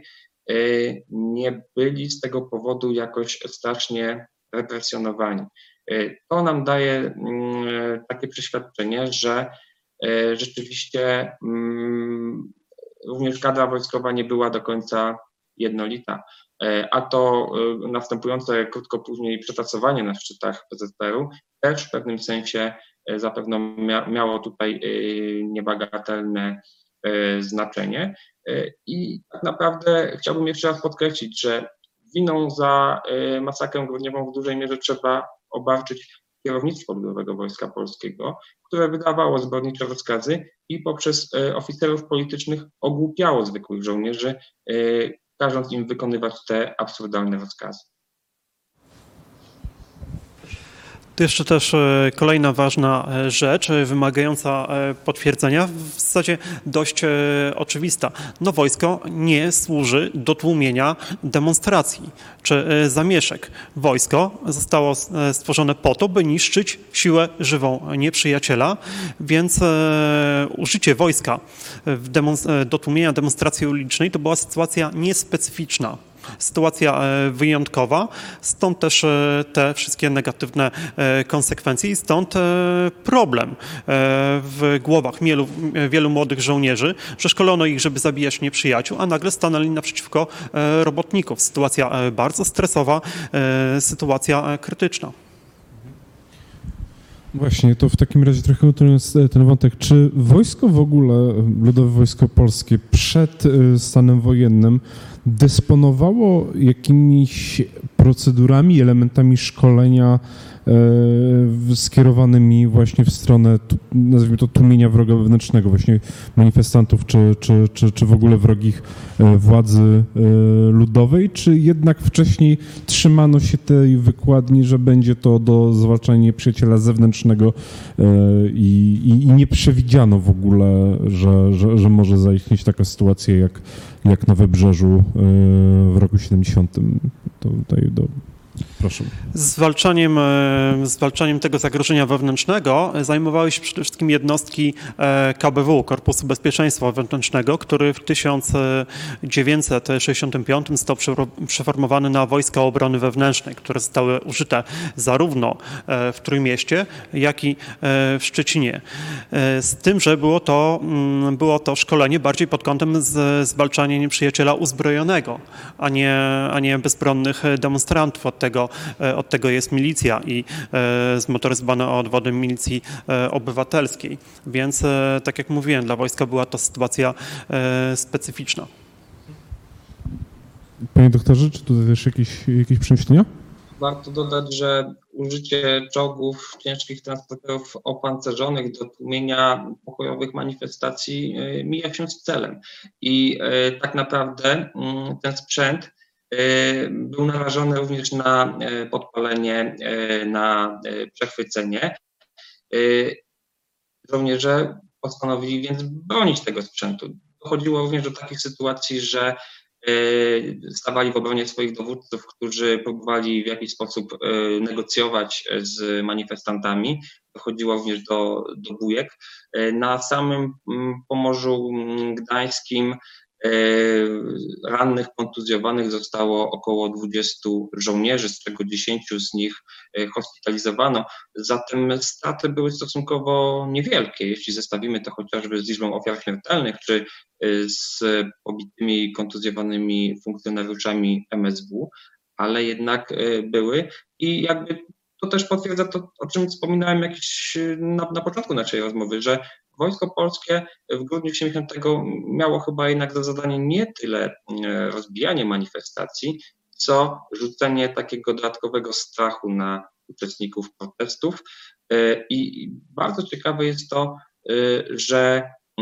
nie byli z tego powodu jakoś strasznie represjonowani. To nam daje takie przeświadczenie, że rzeczywiście również kadra wojskowa nie była do końca jednolita, a to następujące krótko później przetasowanie na szczytach P Z P R u też w pewnym sensie zapewne miało tutaj niebagatelne znaczenie. I tak naprawdę chciałbym jeszcze raz podkreślić, że winą za masakrę grudniową w dużej mierze trzeba obarczyć kierownictwo Ludowego Wojska Polskiego, które wydawało zbrodnicze rozkazy i poprzez oficerów politycznych ogłupiało zwykłych żołnierzy, każąc im wykonywać te absurdalne rozkazy. To jeszcze też kolejna ważna rzecz, wymagająca potwierdzenia, w zasadzie dość oczywista. No wojsko nie służy do tłumienia demonstracji czy zamieszek. Wojsko zostało stworzone po to, by niszczyć siłę żywą nieprzyjaciela, więc użycie wojska do tłumienia demonstracji ulicznej to była sytuacja niespecyficzna. Sytuacja wyjątkowa, stąd też te wszystkie negatywne konsekwencje i stąd problem w głowach wielu, wielu młodych żołnierzy, że szkolono ich, żeby zabijać nieprzyjaciół, a nagle stanęli naprzeciwko robotników. Sytuacja bardzo stresowa, sytuacja krytyczna. Właśnie, to w takim razie trochę kontynuując ten wątek, czy wojsko w ogóle, Ludowe Wojsko Polskie przed stanem wojennym dysponowało jakimiś procedurami, elementami szkolenia e, skierowanymi właśnie w stronę, nazwijmy to, tłumienia wroga wewnętrznego, właśnie manifestantów, czy, czy, czy, czy w ogóle wrogich władzy e, ludowej, czy jednak wcześniej trzymano się tej wykładni, że będzie to do zwalczania nieprzyjaciela zewnętrznego e, i, i nie przewidziano w ogóle, że, że, że może zaistnieć taka sytuacja jak jak na Wybrzeżu w roku siedemdziesiątym. To tutaj do... Proszę. Zwalczaniem, zwalczaniem tego zagrożenia wewnętrznego zajmowały się przede wszystkim jednostki K B W, Korpusu Bezpieczeństwa Wewnętrznego, który w tysiąc dziewięćset sześćdziesiątym piątym został przeformowany na Wojska Obrony Wewnętrznej, które zostały użyte zarówno w Trójmieście, jak i w Szczecinie. Z tym, że było to, było to szkolenie bardziej pod kątem zwalczania nieprzyjaciela uzbrojonego, a nie, a nie bezbronnych demonstrantów. Od tego, od tego jest milicja i zmotoryzowane odwody milicji obywatelskiej. Więc, tak jak mówiłem, dla wojska była to sytuacja specyficzna. Panie doktorze, czy tutaj też jakieś, jakieś przemyślenia? Warto dodać, że użycie czołgów, ciężkich transporterów opancerzonych do tłumienia pokojowych manifestacji mija się z celem. I tak naprawdę ten sprzęt był narażony również na podpalenie, na przechwycenie. żołnierze postanowili więc bronić tego sprzętu. Dochodziło również do takich sytuacji, że stawali w obronie swoich dowódców, którzy próbowali w jakiś sposób negocjować z manifestantami. Dochodziło również do, do bójek. Na samym Pomorzu Gdańskim rannych, kontuzjowanych zostało około dwudziestu żołnierzy, z czego dziesięciu z nich hospitalizowano. Zatem straty były stosunkowo niewielkie, jeśli zestawimy to chociażby z liczbą ofiar śmiertelnych, czy z pobitymi i kontuzjowanymi funkcjonariuszami M S W, ale jednak były i jakby to też potwierdza to, o czym wspominałem jakiś na, na początku naszej rozmowy, że Wojsko Polskie w grudniu siedemdziesiątego miało chyba jednak za zadanie nie tyle rozbijanie manifestacji, co rzucenie takiego dodatkowego strachu na uczestników protestów. I bardzo ciekawe jest to, że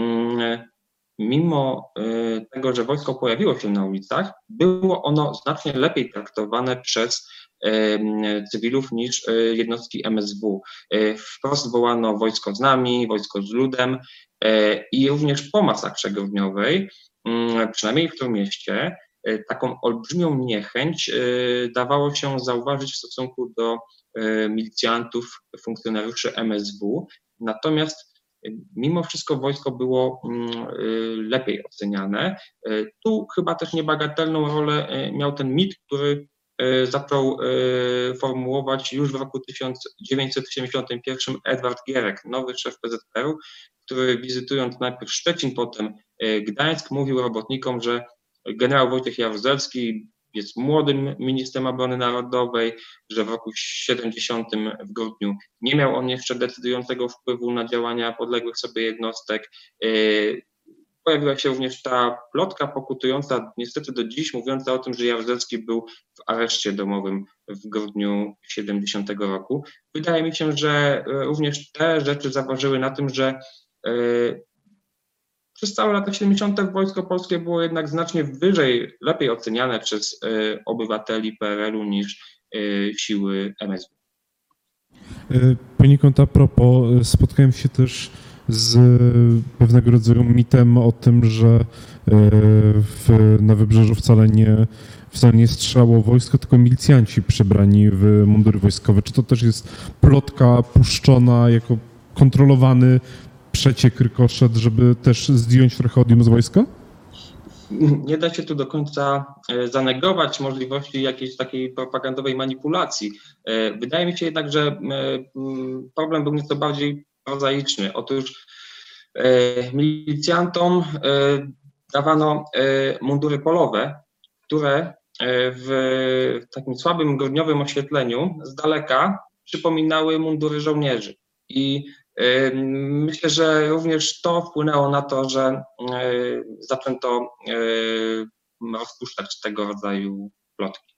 mimo tego, że wojsko pojawiło się na ulicach, było ono znacznie lepiej traktowane przez cywilów niż jednostki M S W. Wprost wołano wojsko z nami, wojsko z ludem i również po masakrze grudniowej, przynajmniej w tym mieście, taką olbrzymią niechęć dawało się zauważyć w stosunku do milicjantów, funkcjonariuszy M S W. Natomiast mimo wszystko wojsko było lepiej oceniane. Tu chyba też niebagatelną rolę miał ten mit, który zaczął formułować już w roku tysiąc dziewięćset siedemdziesiątym pierwszym Edward Gierek, nowy szef P Z P R-u, który wizytując najpierw Szczecin, potem Gdańsk, mówił robotnikom, że generał Wojciech Jaruzelski jest młodym ministrem obrony narodowej, że w roku siedemdziesiątym w grudniu nie miał on jeszcze decydującego wpływu na działania podległych sobie jednostek. Pojawiła się również ta plotka pokutująca niestety do dziś, mówiąca o tym, że Jaruzelski był w areszcie domowym w grudniu siedemdziesiątego roku. Wydaje mi się, że również te rzeczy zaważyły na tym, że przez całe lata siedemdziesiąte wojsko polskie było jednak znacznie wyżej, lepiej oceniane przez obywateli P R L-u niż siły M S W. Poniekąd a propos, spotkałem się też z pewnego rodzaju mitem o tym, że w, na Wybrzeżu wcale nie, wcale nie strzelało wojsko, tylko milicjanci przebrani w mundury wojskowe. Czy to też jest plotka puszczona jako kontrolowany przeciek, rykoszet, żeby też zdjąć trochę odium z wojska? Nie da się tu do końca zanegować możliwości jakiejś takiej propagandowej manipulacji. Wydaje mi się jednak, że problem był nieco bardziej prozaiczny. Otóż milicjantom dawano mundury polowe, które w takim słabym grudniowym oświetleniu z daleka przypominały mundury żołnierzy. I myślę, że również to wpłynęło na to, że zaczęto rozpuszczać tego rodzaju plotki.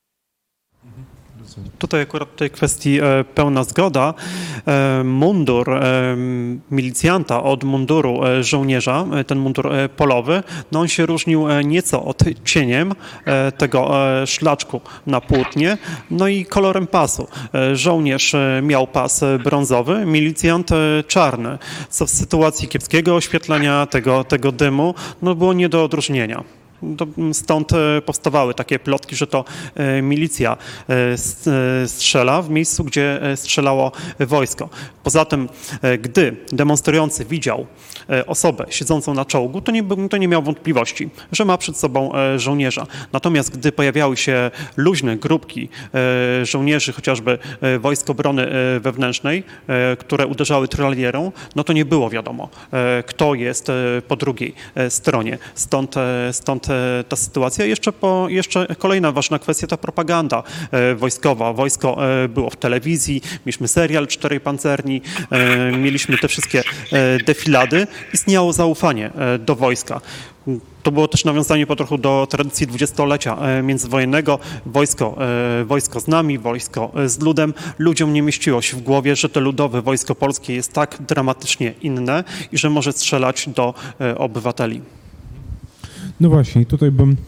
Tutaj akurat w tej kwestii pełna zgoda. Mundur milicjanta od munduru żołnierza, ten mundur polowy, no on się różnił nieco odcieniem tego szlaczku na płótnie, no i kolorem pasu. Żołnierz miał pas brązowy, milicjant czarny, co w sytuacji kiepskiego oświetlenia tego, tego dymu no było nie do odróżnienia. Stąd powstawały takie plotki, że to milicja strzela w miejscu, gdzie strzelało wojsko. Poza tym, gdy demonstrujący widział osobę siedzącą na czołgu, to nie, to nie miał wątpliwości, że ma przed sobą żołnierza. Natomiast gdy pojawiały się luźne grupki żołnierzy, chociażby Wojsk Obrony Wewnętrznej, które uderzały tralierą, no to nie było wiadomo, kto jest po drugiej stronie. Stąd, stąd ta sytuacja. Jeszcze, po, jeszcze kolejna ważna kwestia to propaganda wojskowa. Wojsko było w telewizji, mieliśmy serial Czterej Pancerni, mieliśmy te wszystkie defilady. Istniało zaufanie do wojska. To było też nawiązanie po trochu do tradycji dwudziestolecia międzywojennego. Wojsko, wojsko z nami, wojsko z ludem. Ludziom nie mieściło się w głowie, że to ludowe wojsko polskie jest tak dramatycznie inne i że może strzelać do obywateli. No właśnie, tutaj bym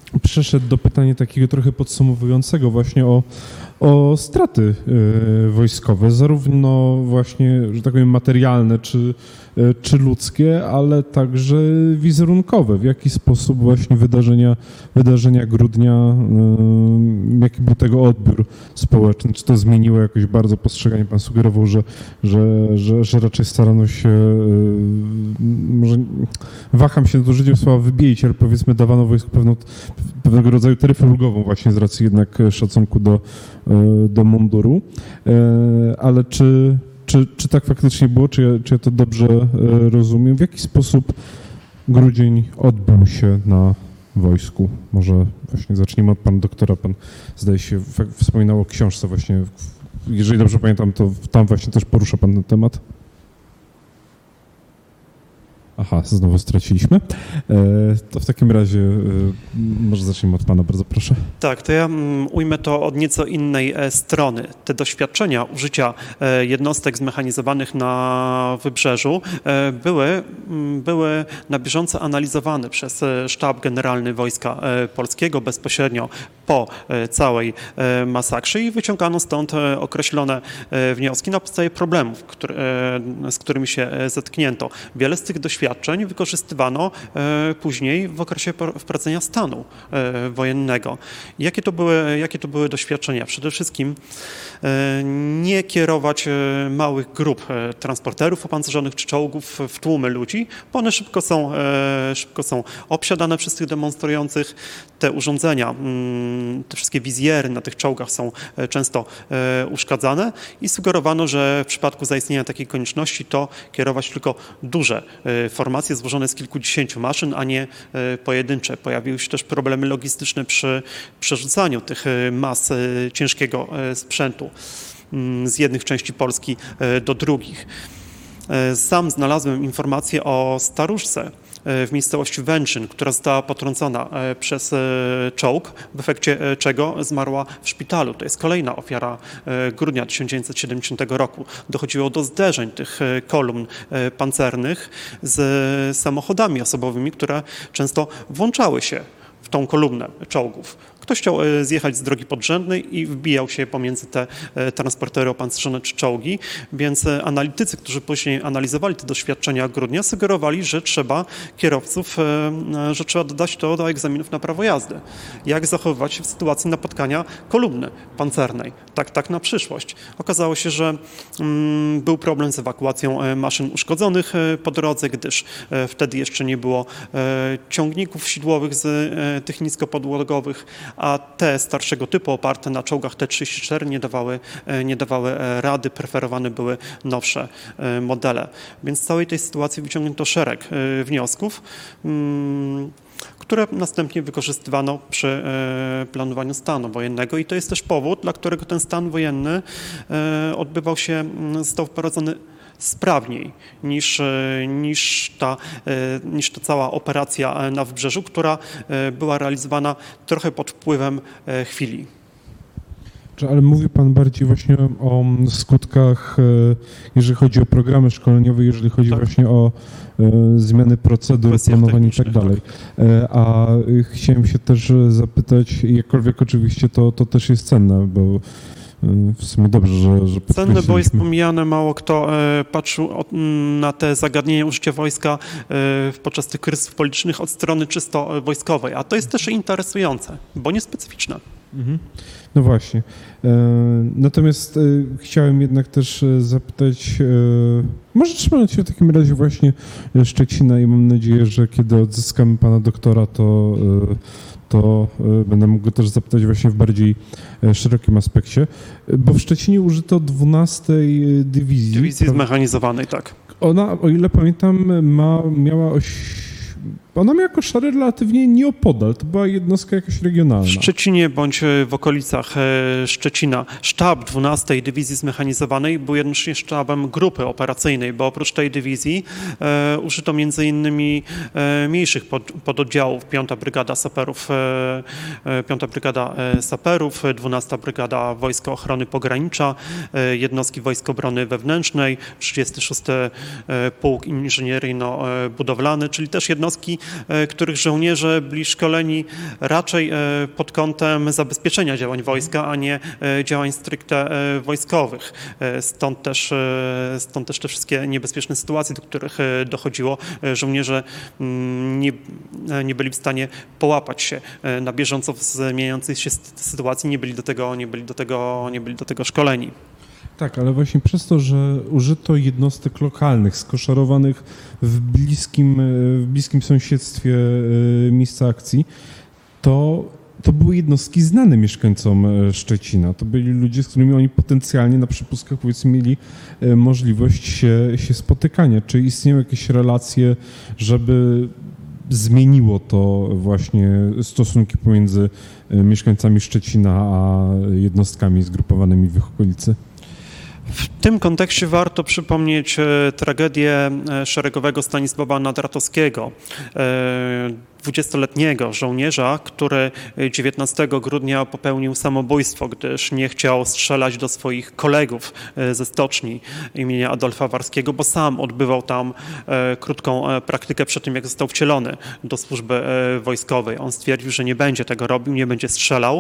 przeszedł do pytania takiego trochę podsumowującego właśnie o, o straty y, wojskowe, zarówno właśnie, że tak powiem, materialne czy, y, czy ludzkie, ale także wizerunkowe. W jaki sposób właśnie wydarzenia, wydarzenia grudnia, y, jaki był tego odbiór społeczny? Czy to zmieniło jakoś bardzo postrzeganie? Pan sugerował, że, że, że, że raczej starano się, y, może waham się do użycia słowa wybielić, ale powiedzmy dawano wojsku pewną, pewnego rodzaju taryfę ulgową właśnie z racji jednak szacunku do, do munduru. Ale czy, czy, czy tak faktycznie było, czy ja, czy ja to dobrze rozumiem? W jaki sposób grudzień odbył się na wojsku? Może właśnie zaczniemy od pana doktora. Pan, zdaje się, wspominał o książce właśnie. Jeżeli dobrze pamiętam, to tam właśnie też porusza pan ten temat. Aha, znowu straciliśmy. To w takim razie może zacznijmy od pana, bardzo proszę. Tak, to ja ujmę to od nieco innej strony. Te doświadczenia użycia jednostek zmechanizowanych na Wybrzeżu były, były na bieżąco analizowane przez Sztab Generalny Wojska Polskiego bezpośrednio po całej masakrze i wyciągano stąd określone wnioski na podstawie problemów, który, z którymi się zetknięto. Wiele z tych doświadczeń wykorzystywano później w okresie wprowadzenia stanu wojennego. Jakie to były, jakie to były doświadczenia? Przede wszystkim nie kierować małych grup transporterów opancerzonych czy czołgów w tłumy ludzi, bo one szybko są, szybko są obsiadane przez tych demonstrujących. Te urządzenia, te wszystkie wizjery na tych czołgach są często uszkadzane i sugerowano, że w przypadku zaistnienia takiej konieczności to kierować tylko duże formacje złożone z kilkudziesięciu maszyn, a nie pojedyncze. Pojawiły się też problemy logistyczne przy przerzucaniu tych mas ciężkiego sprzętu z jednych części Polski do drugich. Sam znalazłem informację o staruszce w miejscowości Węczyn, która została potrącona przez czołg, w efekcie czego zmarła w szpitalu. To jest kolejna ofiara grudnia tysiąc dziewięćset siedemdziesiątego roku. Dochodziło do zderzeń tych kolumn pancernych z samochodami osobowymi, które często włączały się w tą kolumnę czołgów. Ktoś chciał zjechać z drogi podrzędnej i wbijał się pomiędzy te transportery opancerzone czy czołgi, więc analitycy, którzy później analizowali te doświadczenia grudnia, sugerowali, że trzeba kierowców, że trzeba dodać to do egzaminów na prawo jazdy. Jak zachowywać się w sytuacji napotkania kolumny pancernej. Tak, tak na przyszłość. Okazało się, że mm, był problem z ewakuacją maszyn uszkodzonych po drodze, gdyż wtedy jeszcze nie było ciągników sidłowych z tych niskopodłogowych, a te starszego typu oparte na czołgach T trzydzieści cztery nie dawały, nie dawały rady, preferowane były nowsze modele. Więc z całej tej sytuacji wyciągnięto szereg wniosków, które następnie wykorzystywano przy planowaniu stanu wojennego i to jest też powód, dla którego ten stan wojenny odbywał się, został wprowadzony sprawniej niż, niż, ta, niż ta cała operacja na Wybrzeżu, która była realizowana trochę pod wpływem chwili. Ale mówi pan bardziej właśnie o skutkach, jeżeli chodzi o programy szkoleniowe, jeżeli chodzi tak. właśnie o zmiany procedur, planowanie i tak dalej. A chciałem się też zapytać, jakkolwiek oczywiście to, to też jest cenne, bo w sumie dobrze, że, że cenne, bo jest pomijane, mało kto e, patrzył od, na te zagadnienia użycia wojska e, podczas tych kryzysów politycznych od strony czysto wojskowej, a to jest też interesujące, bo niespecyficzne. Mhm. No właśnie. E, natomiast e, chciałem jednak też zapytać, e, może trzymać się w takim razie właśnie Szczecina i mam nadzieję, że kiedy odzyskamy pana doktora, to e, to będę mógł go też zapytać właśnie w bardziej szerokim aspekcie, bo w Szczecinie użyto dwunastej dywizji. Dywizji zmechanizowanej, tak. Ona, o ile pamiętam, ma, miała oś... Ona miała koszary relatywnie nieopodal, to była jednostka jakaś regionalna. W Szczecinie bądź w okolicach Szczecina sztab dwunastej Dywizji Zmechanizowanej był jednocześnie sztabem grupy operacyjnej, bo oprócz tej dywizji e, użyto między innymi e, mniejszych pod, pododdziałów, piąta Brygada Saperów, e, piąta Brygada Saperów, dwunasta Brygada Wojska Ochrony Pogranicza, e, jednostki Wojsk Obrony Wewnętrznej, trzydziesty szósty Pułk Inżynieryjno-Budowlany, czyli też jednostki których żołnierze byli szkoleni raczej pod kątem zabezpieczenia działań wojska, a nie działań stricte wojskowych. Stąd też, stąd też te wszystkie niebezpieczne sytuacje, do których dochodziło. Żołnierze nie, nie byli w stanie połapać się na bieżąco w zmieniającej się sytuacji, nie byli do tego, nie byli do tego, nie byli do tego szkoleni. Tak, ale właśnie przez to, że użyto jednostek lokalnych, skoszarowanych w bliskim, w bliskim sąsiedztwie miejsca akcji, to, to były jednostki znane mieszkańcom Szczecina. To byli ludzie, z którymi oni potencjalnie na przepustkach, powiedzmy, mieli możliwość się, się spotykania. Czy istnieją jakieś relacje, żeby zmieniło to właśnie stosunki pomiędzy mieszkańcami Szczecina a jednostkami zgrupowanymi w ich okolicy? W tym kontekście warto przypomnieć tragedię szeregowego Stanisława Nadratowskiego, dwudziestoletniego żołnierza, który dziewiętnastego grudnia popełnił samobójstwo, gdyż nie chciał strzelać do swoich kolegów ze stoczni imienia Adolfa Warskiego, bo sam odbywał tam krótką praktykę przed tym, jak został wcielony do służby wojskowej. On stwierdził, że nie będzie tego robił, nie będzie strzelał.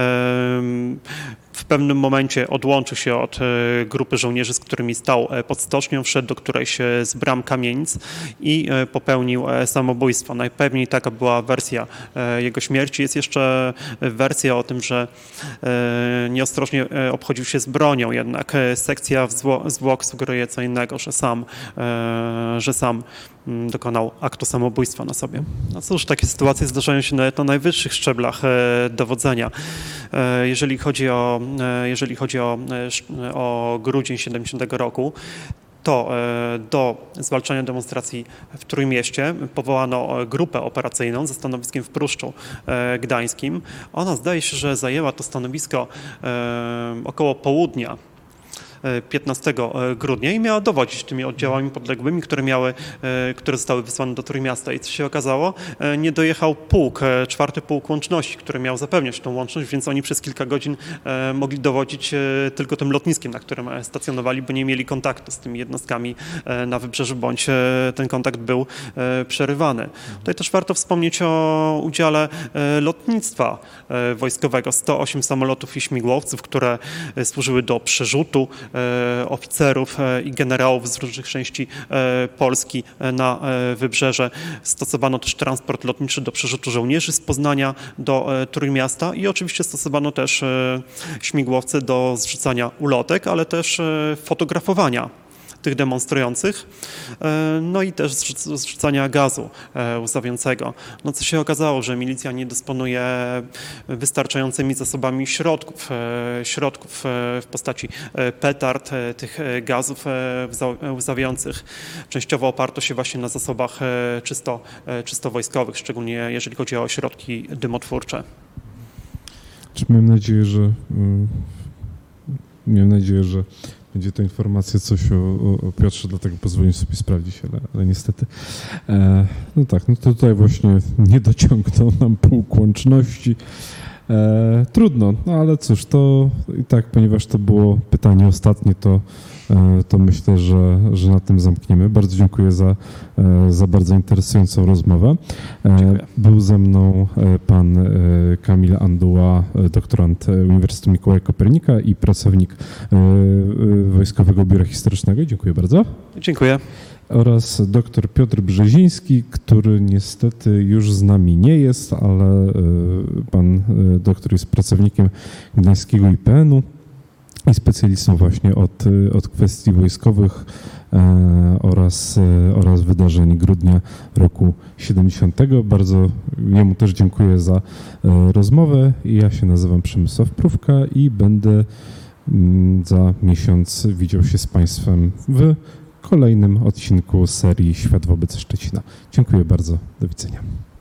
W pewnym momencie odłączył się od grupy żołnierzy, z którymi stał pod stocznią, wszedł do którejś z bram kamienic i popełnił samobójstwo. Najpewniej taka była wersja jego śmierci. Jest jeszcze wersja o tym, że nieostrożnie obchodził się z bronią, jednak sekcja zwłok sugeruje co innego, że sam, że sam dokonał aktu samobójstwa na sobie. No cóż, takie sytuacje zdarzają się nawet na najwyższych szczeblach dowodzenia. Jeżeli chodzi o, jeżeli chodzi o, o grudzień siedemdziesiątego roku, to do zwalczania demonstracji w Trójmieście powołano grupę operacyjną ze stanowiskiem w Pruszczu Gdańskim. Ona, zdaje się, że zajęła to stanowisko około południa piętnastego grudnia i miała dowodzić tymi oddziałami podległymi, które miały, które zostały wysłane do Trójmiasta. I co się okazało? Nie dojechał pułk, czwarty pułk łączności, który miał zapewniać tą łączność, więc oni przez kilka godzin mogli dowodzić tylko tym lotniskiem, na którym stacjonowali, bo nie mieli kontaktu z tymi jednostkami na wybrzeżu, bądź ten kontakt był przerywany. Tutaj też warto wspomnieć o udziale lotnictwa wojskowego. sto osiem samolotów i śmigłowców, które służyły do przerzutu oficerów i generałów z różnych części Polski na wybrzeże. Stosowano też transport lotniczy do przerzutu żołnierzy z Poznania do Trójmiasta i oczywiście stosowano też śmigłowce do zrzucania ulotek, ale też fotografowania tych demonstrujących, no i też zrzucania gazu łzawiącego. No co się okazało, że milicja nie dysponuje wystarczającymi zasobami środków, środków w postaci petard, tych gazów łzawiących. Częściowo oparto się właśnie na zasobach czysto, czysto wojskowych, szczególnie jeżeli chodzi o środki dymotwórcze. Mam nadzieję, że mam nadzieję, że będzie to informacja coś o, o, o Piotrze, dlatego pozwolę sobie sprawdzić, ale, ale niestety. E, no tak, no to tutaj właśnie nie dociągnął nam pułk łączności. E, trudno, no ale cóż, to i tak, ponieważ to było pytanie ostatnie, to, e, to myślę, że, że na tym zamkniemy. Bardzo dziękuję za, e, za bardzo interesującą rozmowę. E, był ze mną pan e, Kamil Anduła, doktorant Uniwersytetu Mikołaja Kopernika i pracownik e, Wojskowego Biura Historycznego. Dziękuję bardzo. Dziękuję. Oraz dr Piotr Brzeziński, który niestety już z nami nie jest, ale pan doktor jest pracownikiem Gdańskiego I P N-u i specjalistą właśnie od, od kwestii wojskowych oraz, oraz wydarzeń grudnia roku siedemdziesiątego. Bardzo jemu też dziękuję za rozmowę. Ja się nazywam Przemysław Prówka i będę za miesiąc widział się z Państwem w kolejnym odcinku serii Świat wobec Szczecina. Dziękuję bardzo. Do widzenia.